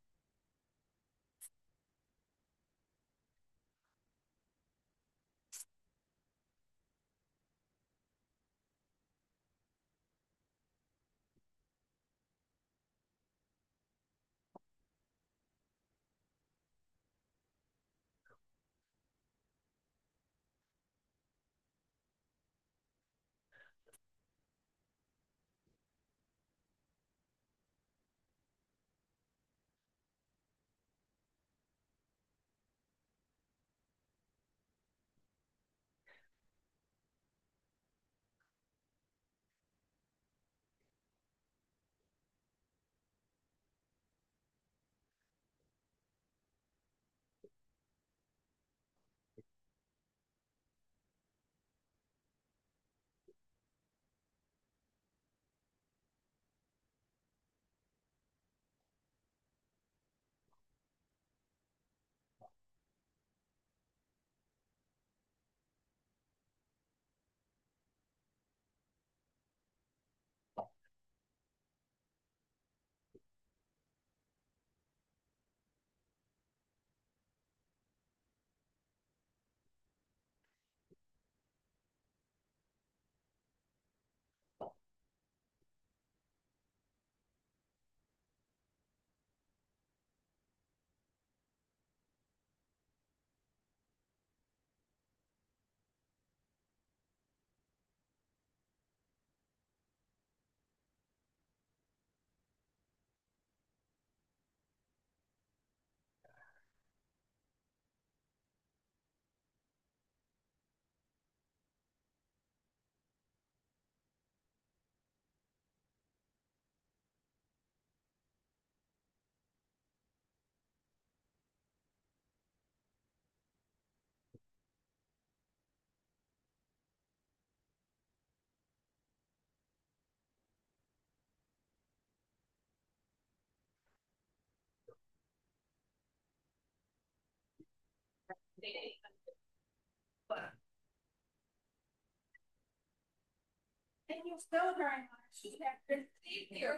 Thank you so very much. You have received your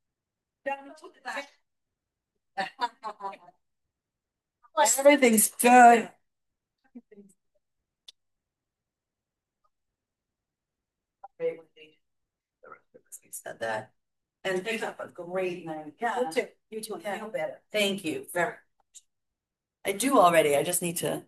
Everything's good. Said that. And they have a great night. Yeah. You too. You too. Feel better. Thank you very much. I do already. I just need to.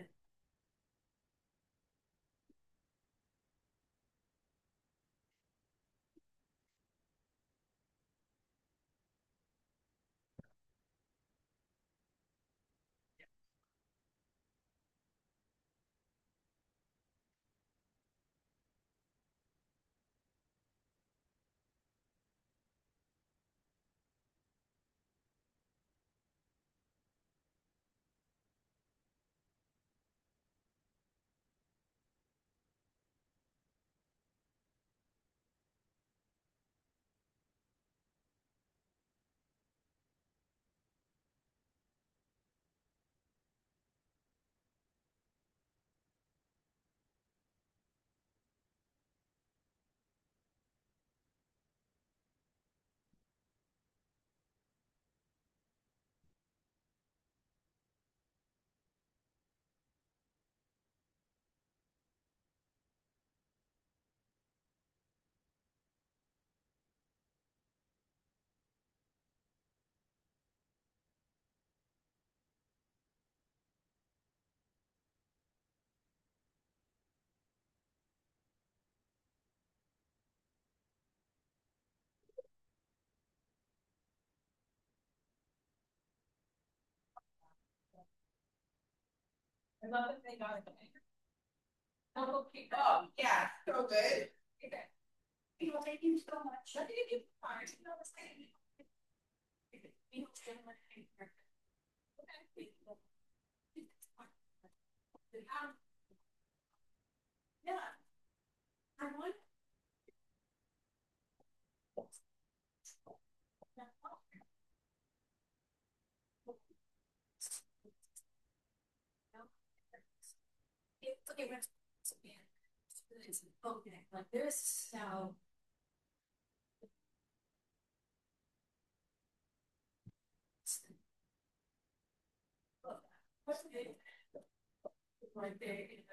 I love that they got it. Oh, yeah, so good. Okay. Thank you so much. I think you are. You know, the same. Okay. it's okay, like this, so. Like they.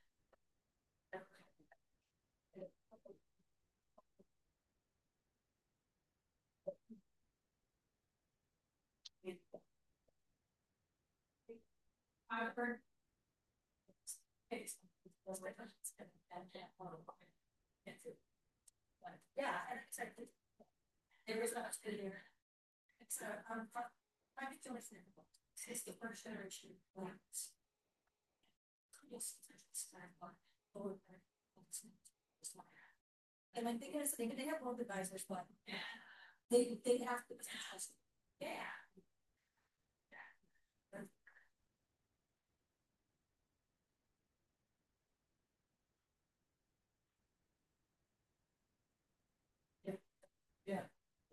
I've heard. Yeah, exactly. There is not good here. It's I think it's understandable. It's the first generation plants. Yes, it's and I think it's they have both advisors, but they have to yeah. Yeah.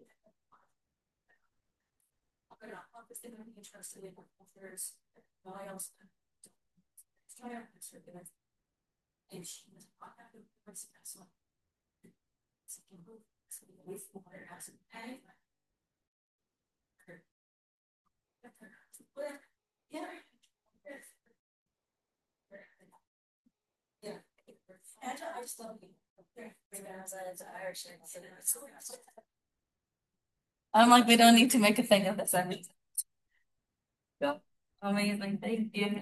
But obviously, I'm interested in if there's why else. And she was not having the person that's one. So you move, so you wait for water has a pay. Yeah. Yeah. And I just love you. I'm like, we don't need to make a thing of this. I mean, amazing. Thank you.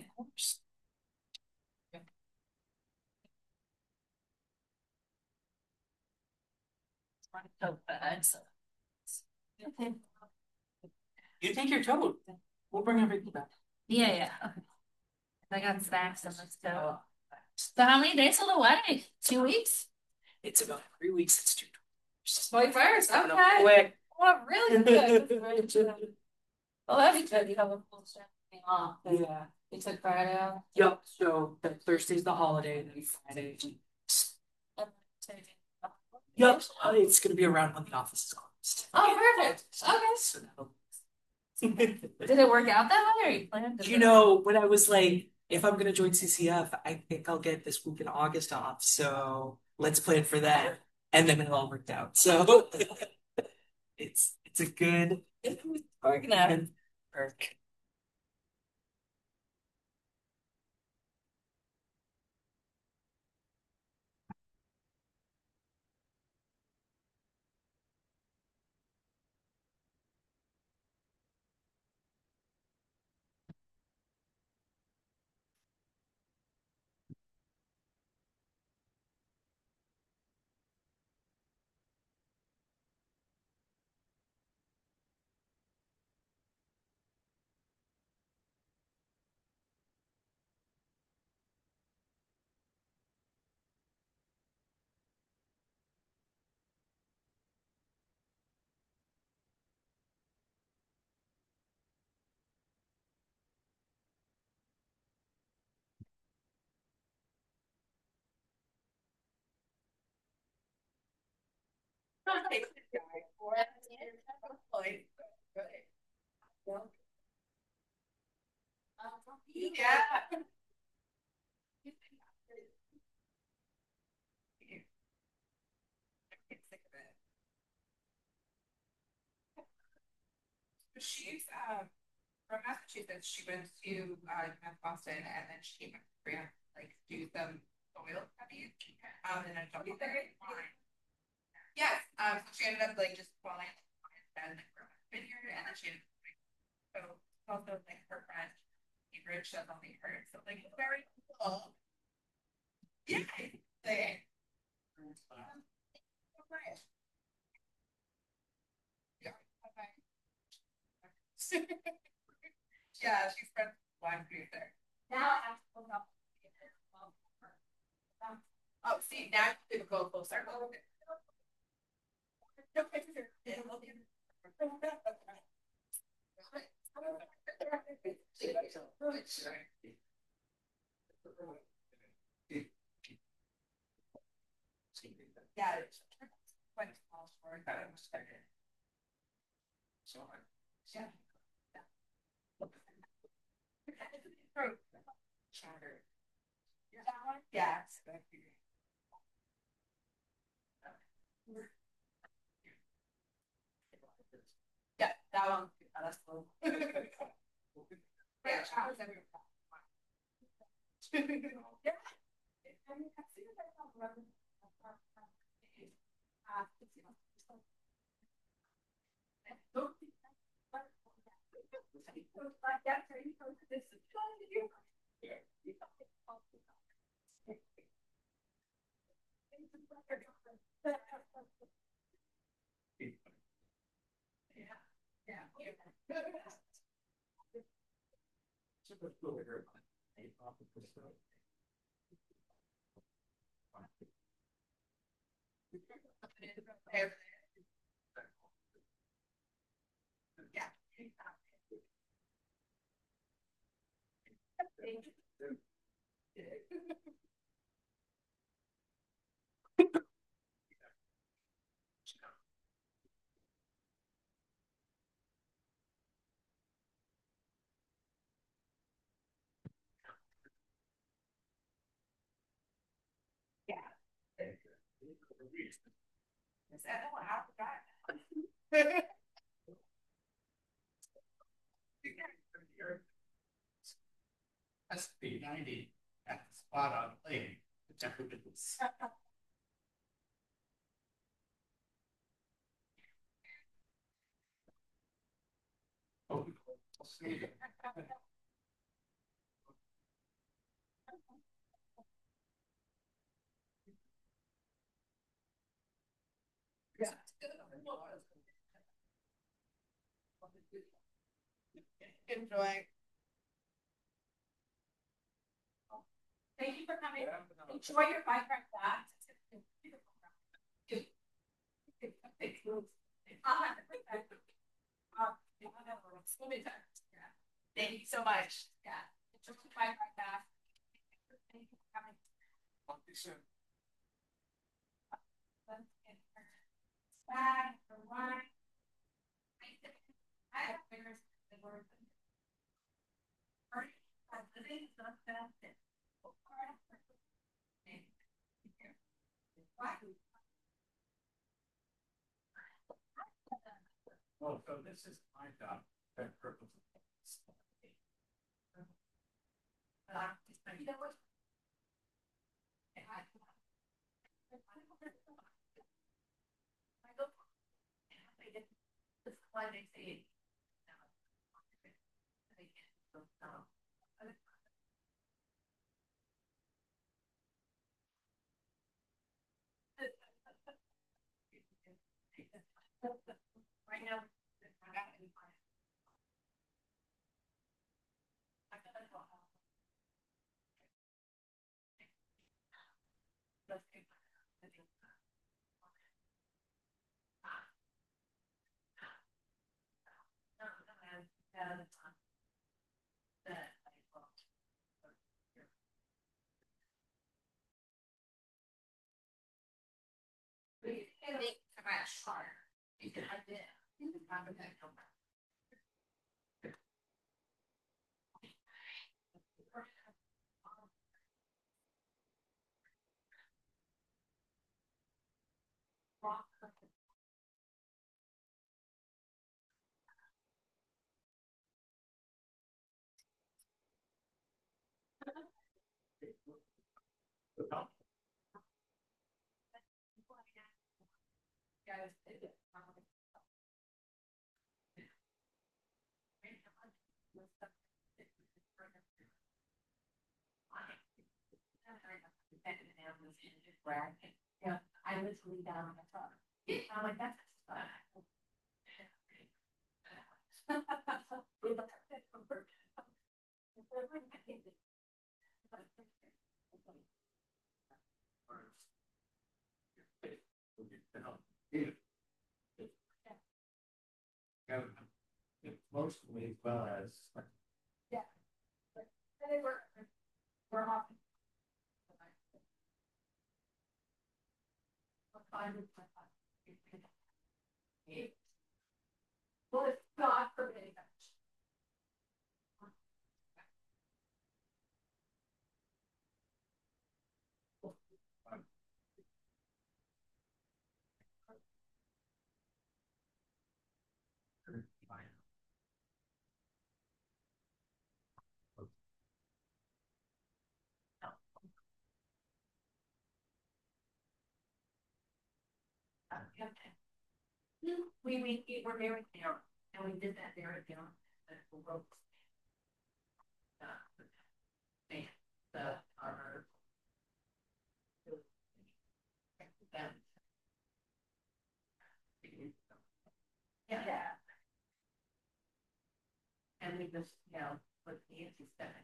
So bad. Okay. You take your tote. We'll bring everything back. Yeah, yeah. Okay. I got snacks and let's go. So how many days till the wedding? 2 weeks? It's about 3 weeks. It's 21st. coming up Okay. quick. Oh, really good. Well, that'd be good. You have a full Saturday off. Yeah. You took Friday off. Yep. So Thursday's the holiday, then Friday. Yep. It's gonna be around when the office is closed. Oh, perfect. Okay. So that'll- Did it work out that way, or you planned to? You know, when I was like, if I'm gonna join CCF, I think I'll get this week in August off. So let's plan for that. And then it all worked out. So it's a good Working out. perk. Yeah. She's from Massachusetts. She went to Boston and then she came back to Korea, like do some oil studies. And then double yes. So she ended up like just falling and been here and then she ended up so also like her friend Cambridge does only her. So like it's very cool. Yeah. They, yeah. Yeah, she's friends with Blind there. Now I have to pull up. Oh, see, now you can go full circle. Yeah, it's quite small for that it was started. So, yeah. Chatter. Yeah, yes. Yeah, that one. That's cool. Yeah, showers everywhere. SP90 at the spot on plane. Oh, Enjoy. Thank you for coming. Enjoy your bike ride back. Thank you so much. Yeah. Enjoy your bike ride back. Thank you for coming. Talk to you soon. Bye. Bye. I have fingers. Oh, so this is my job. That purpose. You know what? Right now, I got any plan. I got it all. Let's go. Yeah, I literally down on the truck. I'm like, that's fine. Mostly as well as. Yeah. They we're off. Well, it's God forbid. We were very narrow, and we did that very down. The ropes. The our yeah. And we just, put the anti-static,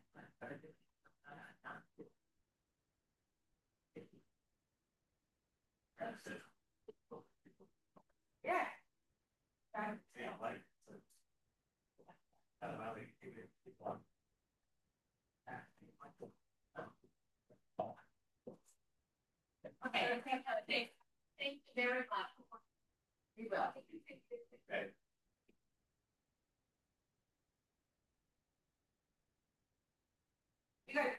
yeah. Yeah, like. Okay, thank you very much. We will. Okay. Good.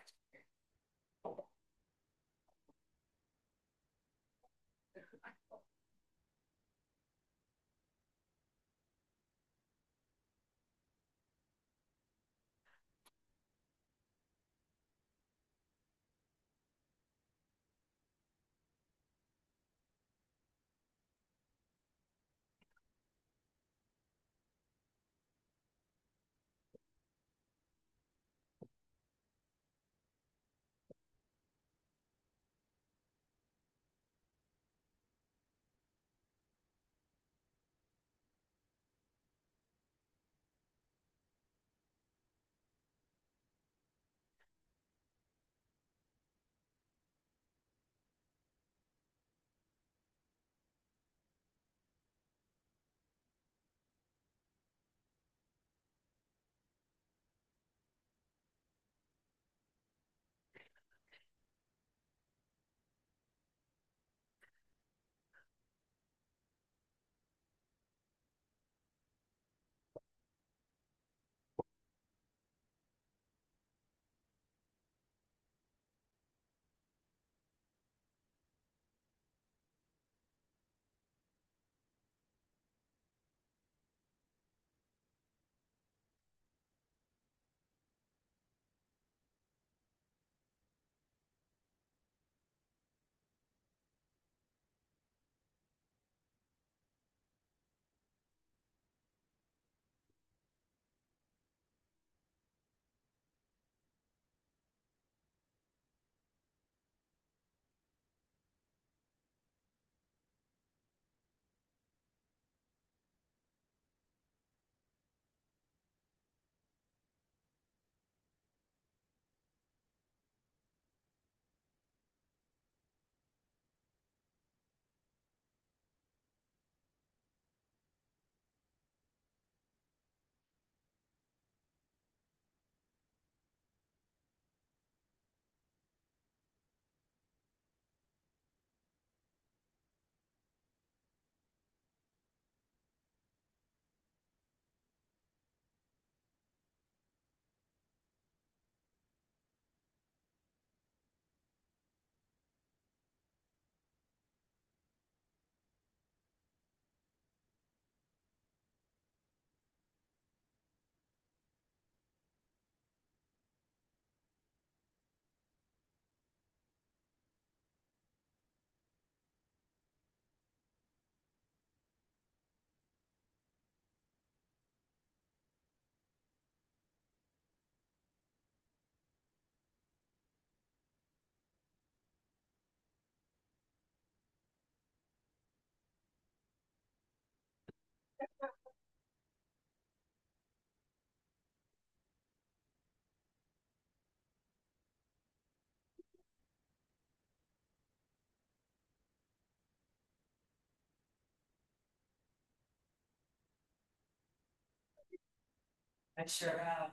I sure have.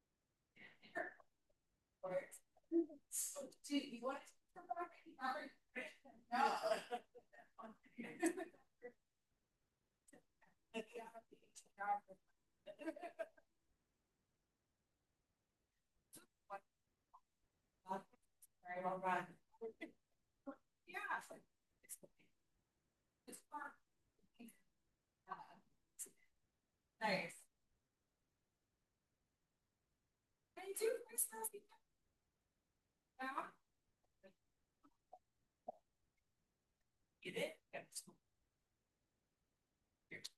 Do you want to no. Very well run. Yeah. It's fun. Nice. Can you do Christmas? Yeah. You did?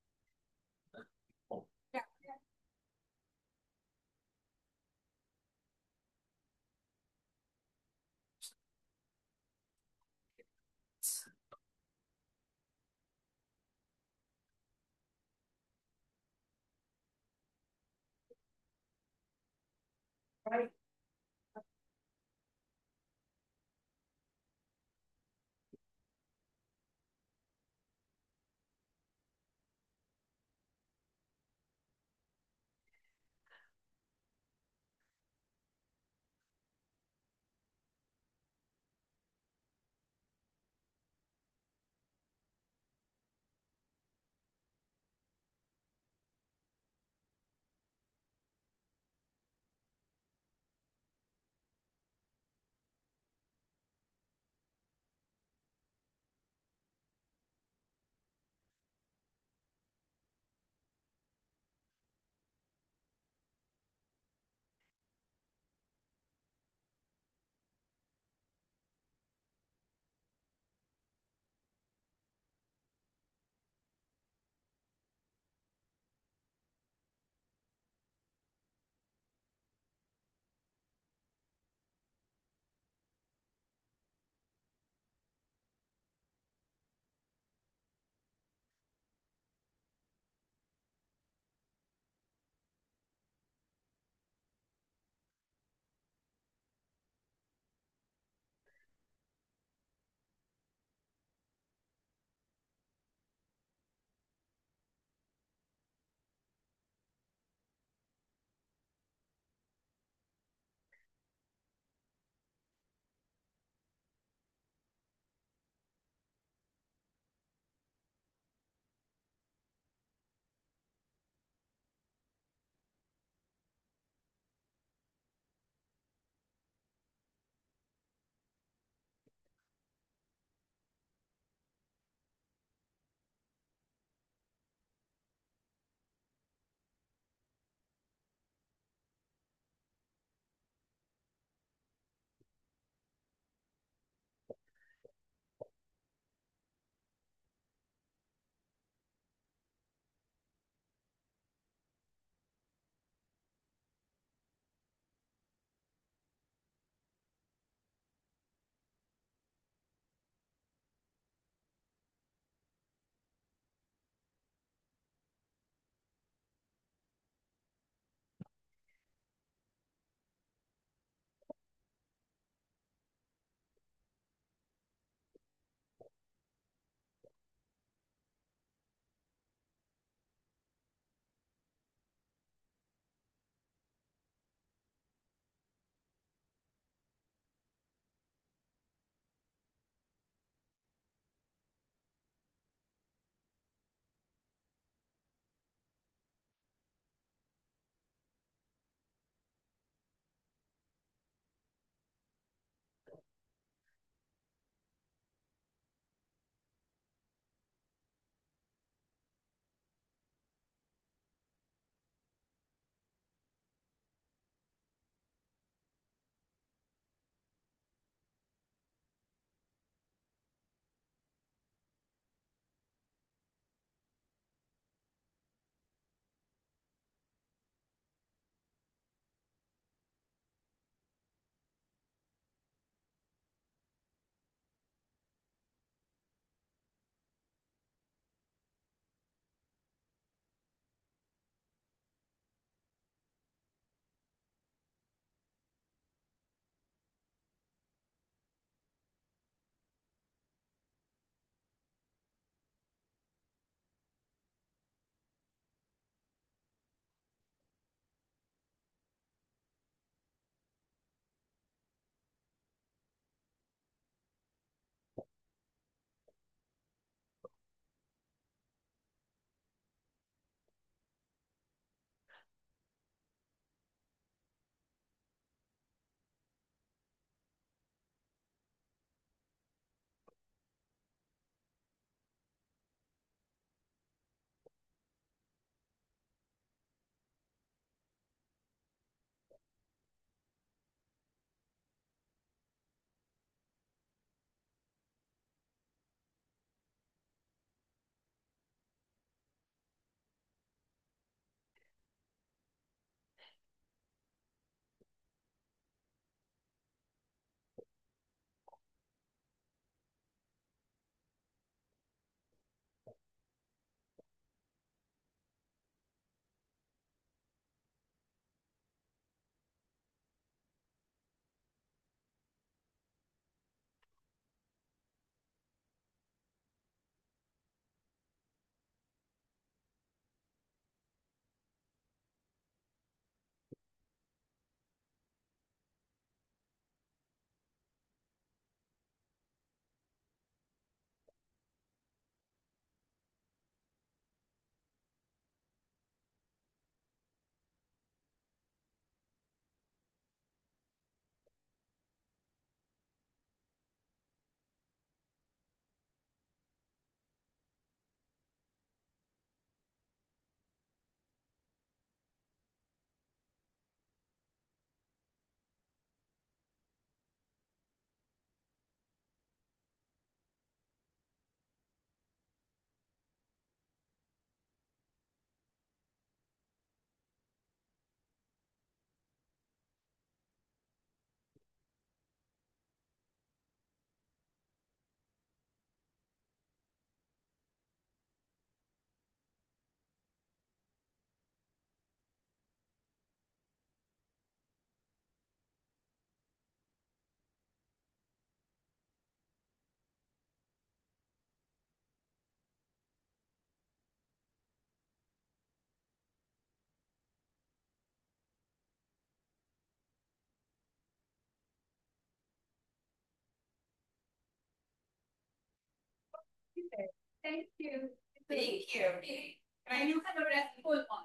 Thank you. Thank you. I knew I would ask for one.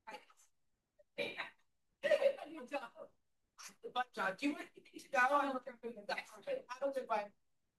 But do you want to go? I don't think that. I don't think I.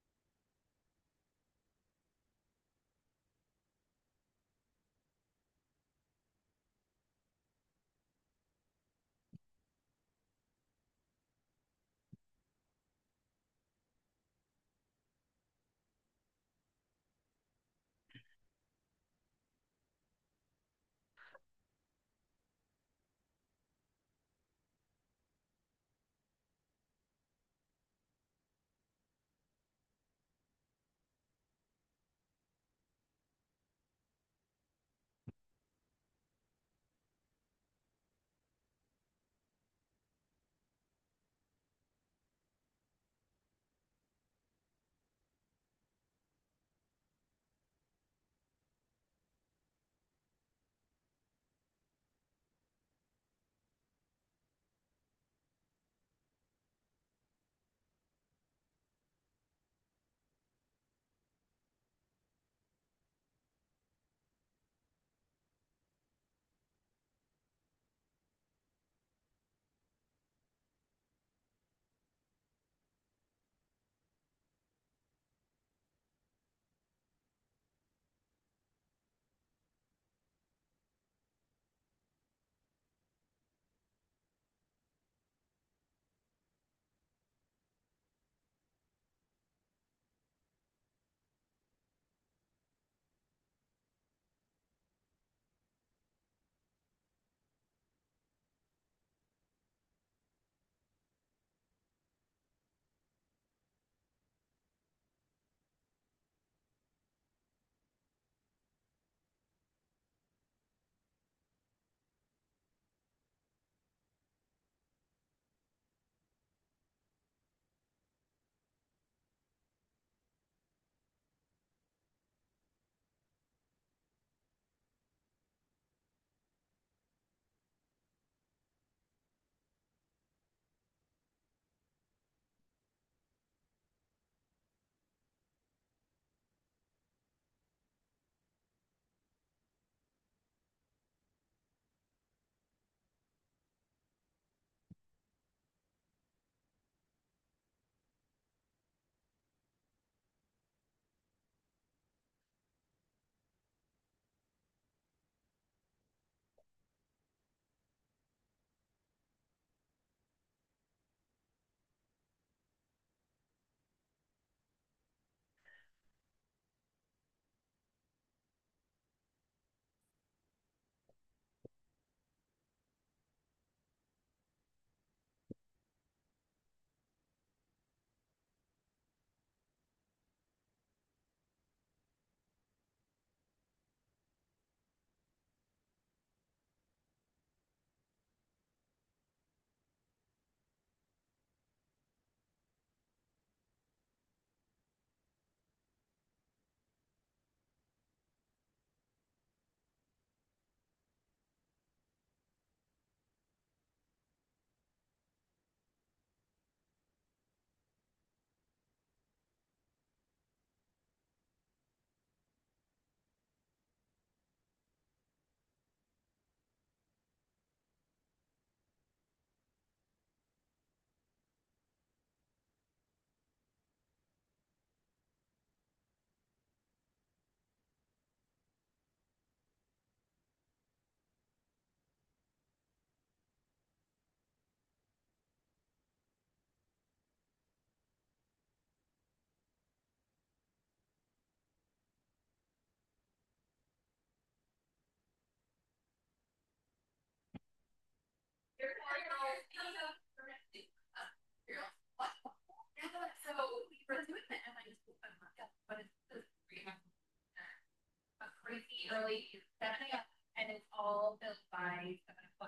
Crazy early setting up, and it's all built by 7 o'clock.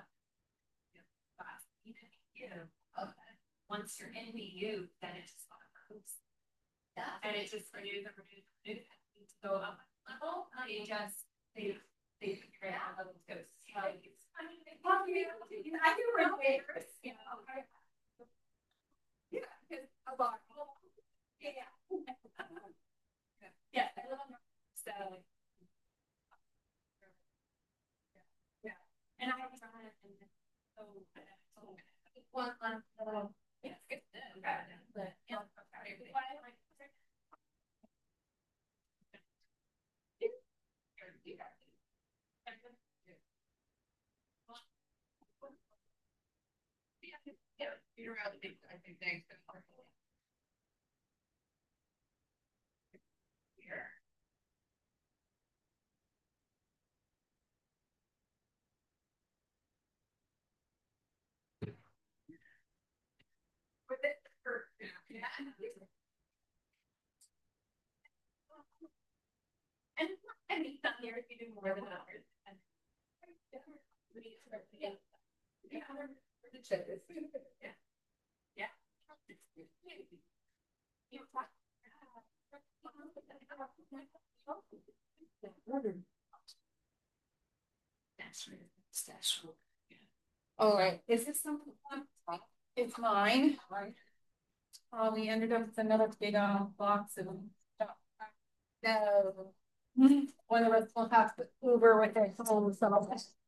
Once you're in BU, then it just goes. Yeah. And it just renews and renews and renews. To go up level, it just they figure out how levels go. I do waivers, you know. Yeah, because a lot. Yeah. Yeah, I live on the so Yeah. And I have so one yeah, it's good. But yeah, you're right. I think thanks. Here. With it, yeah. And he's not here if you do more than hours. Yeah. Yeah. That's true. All right, is this something? It's mine. We ended up with another big box of stuff. No. One of us will have to Uber with their phone, so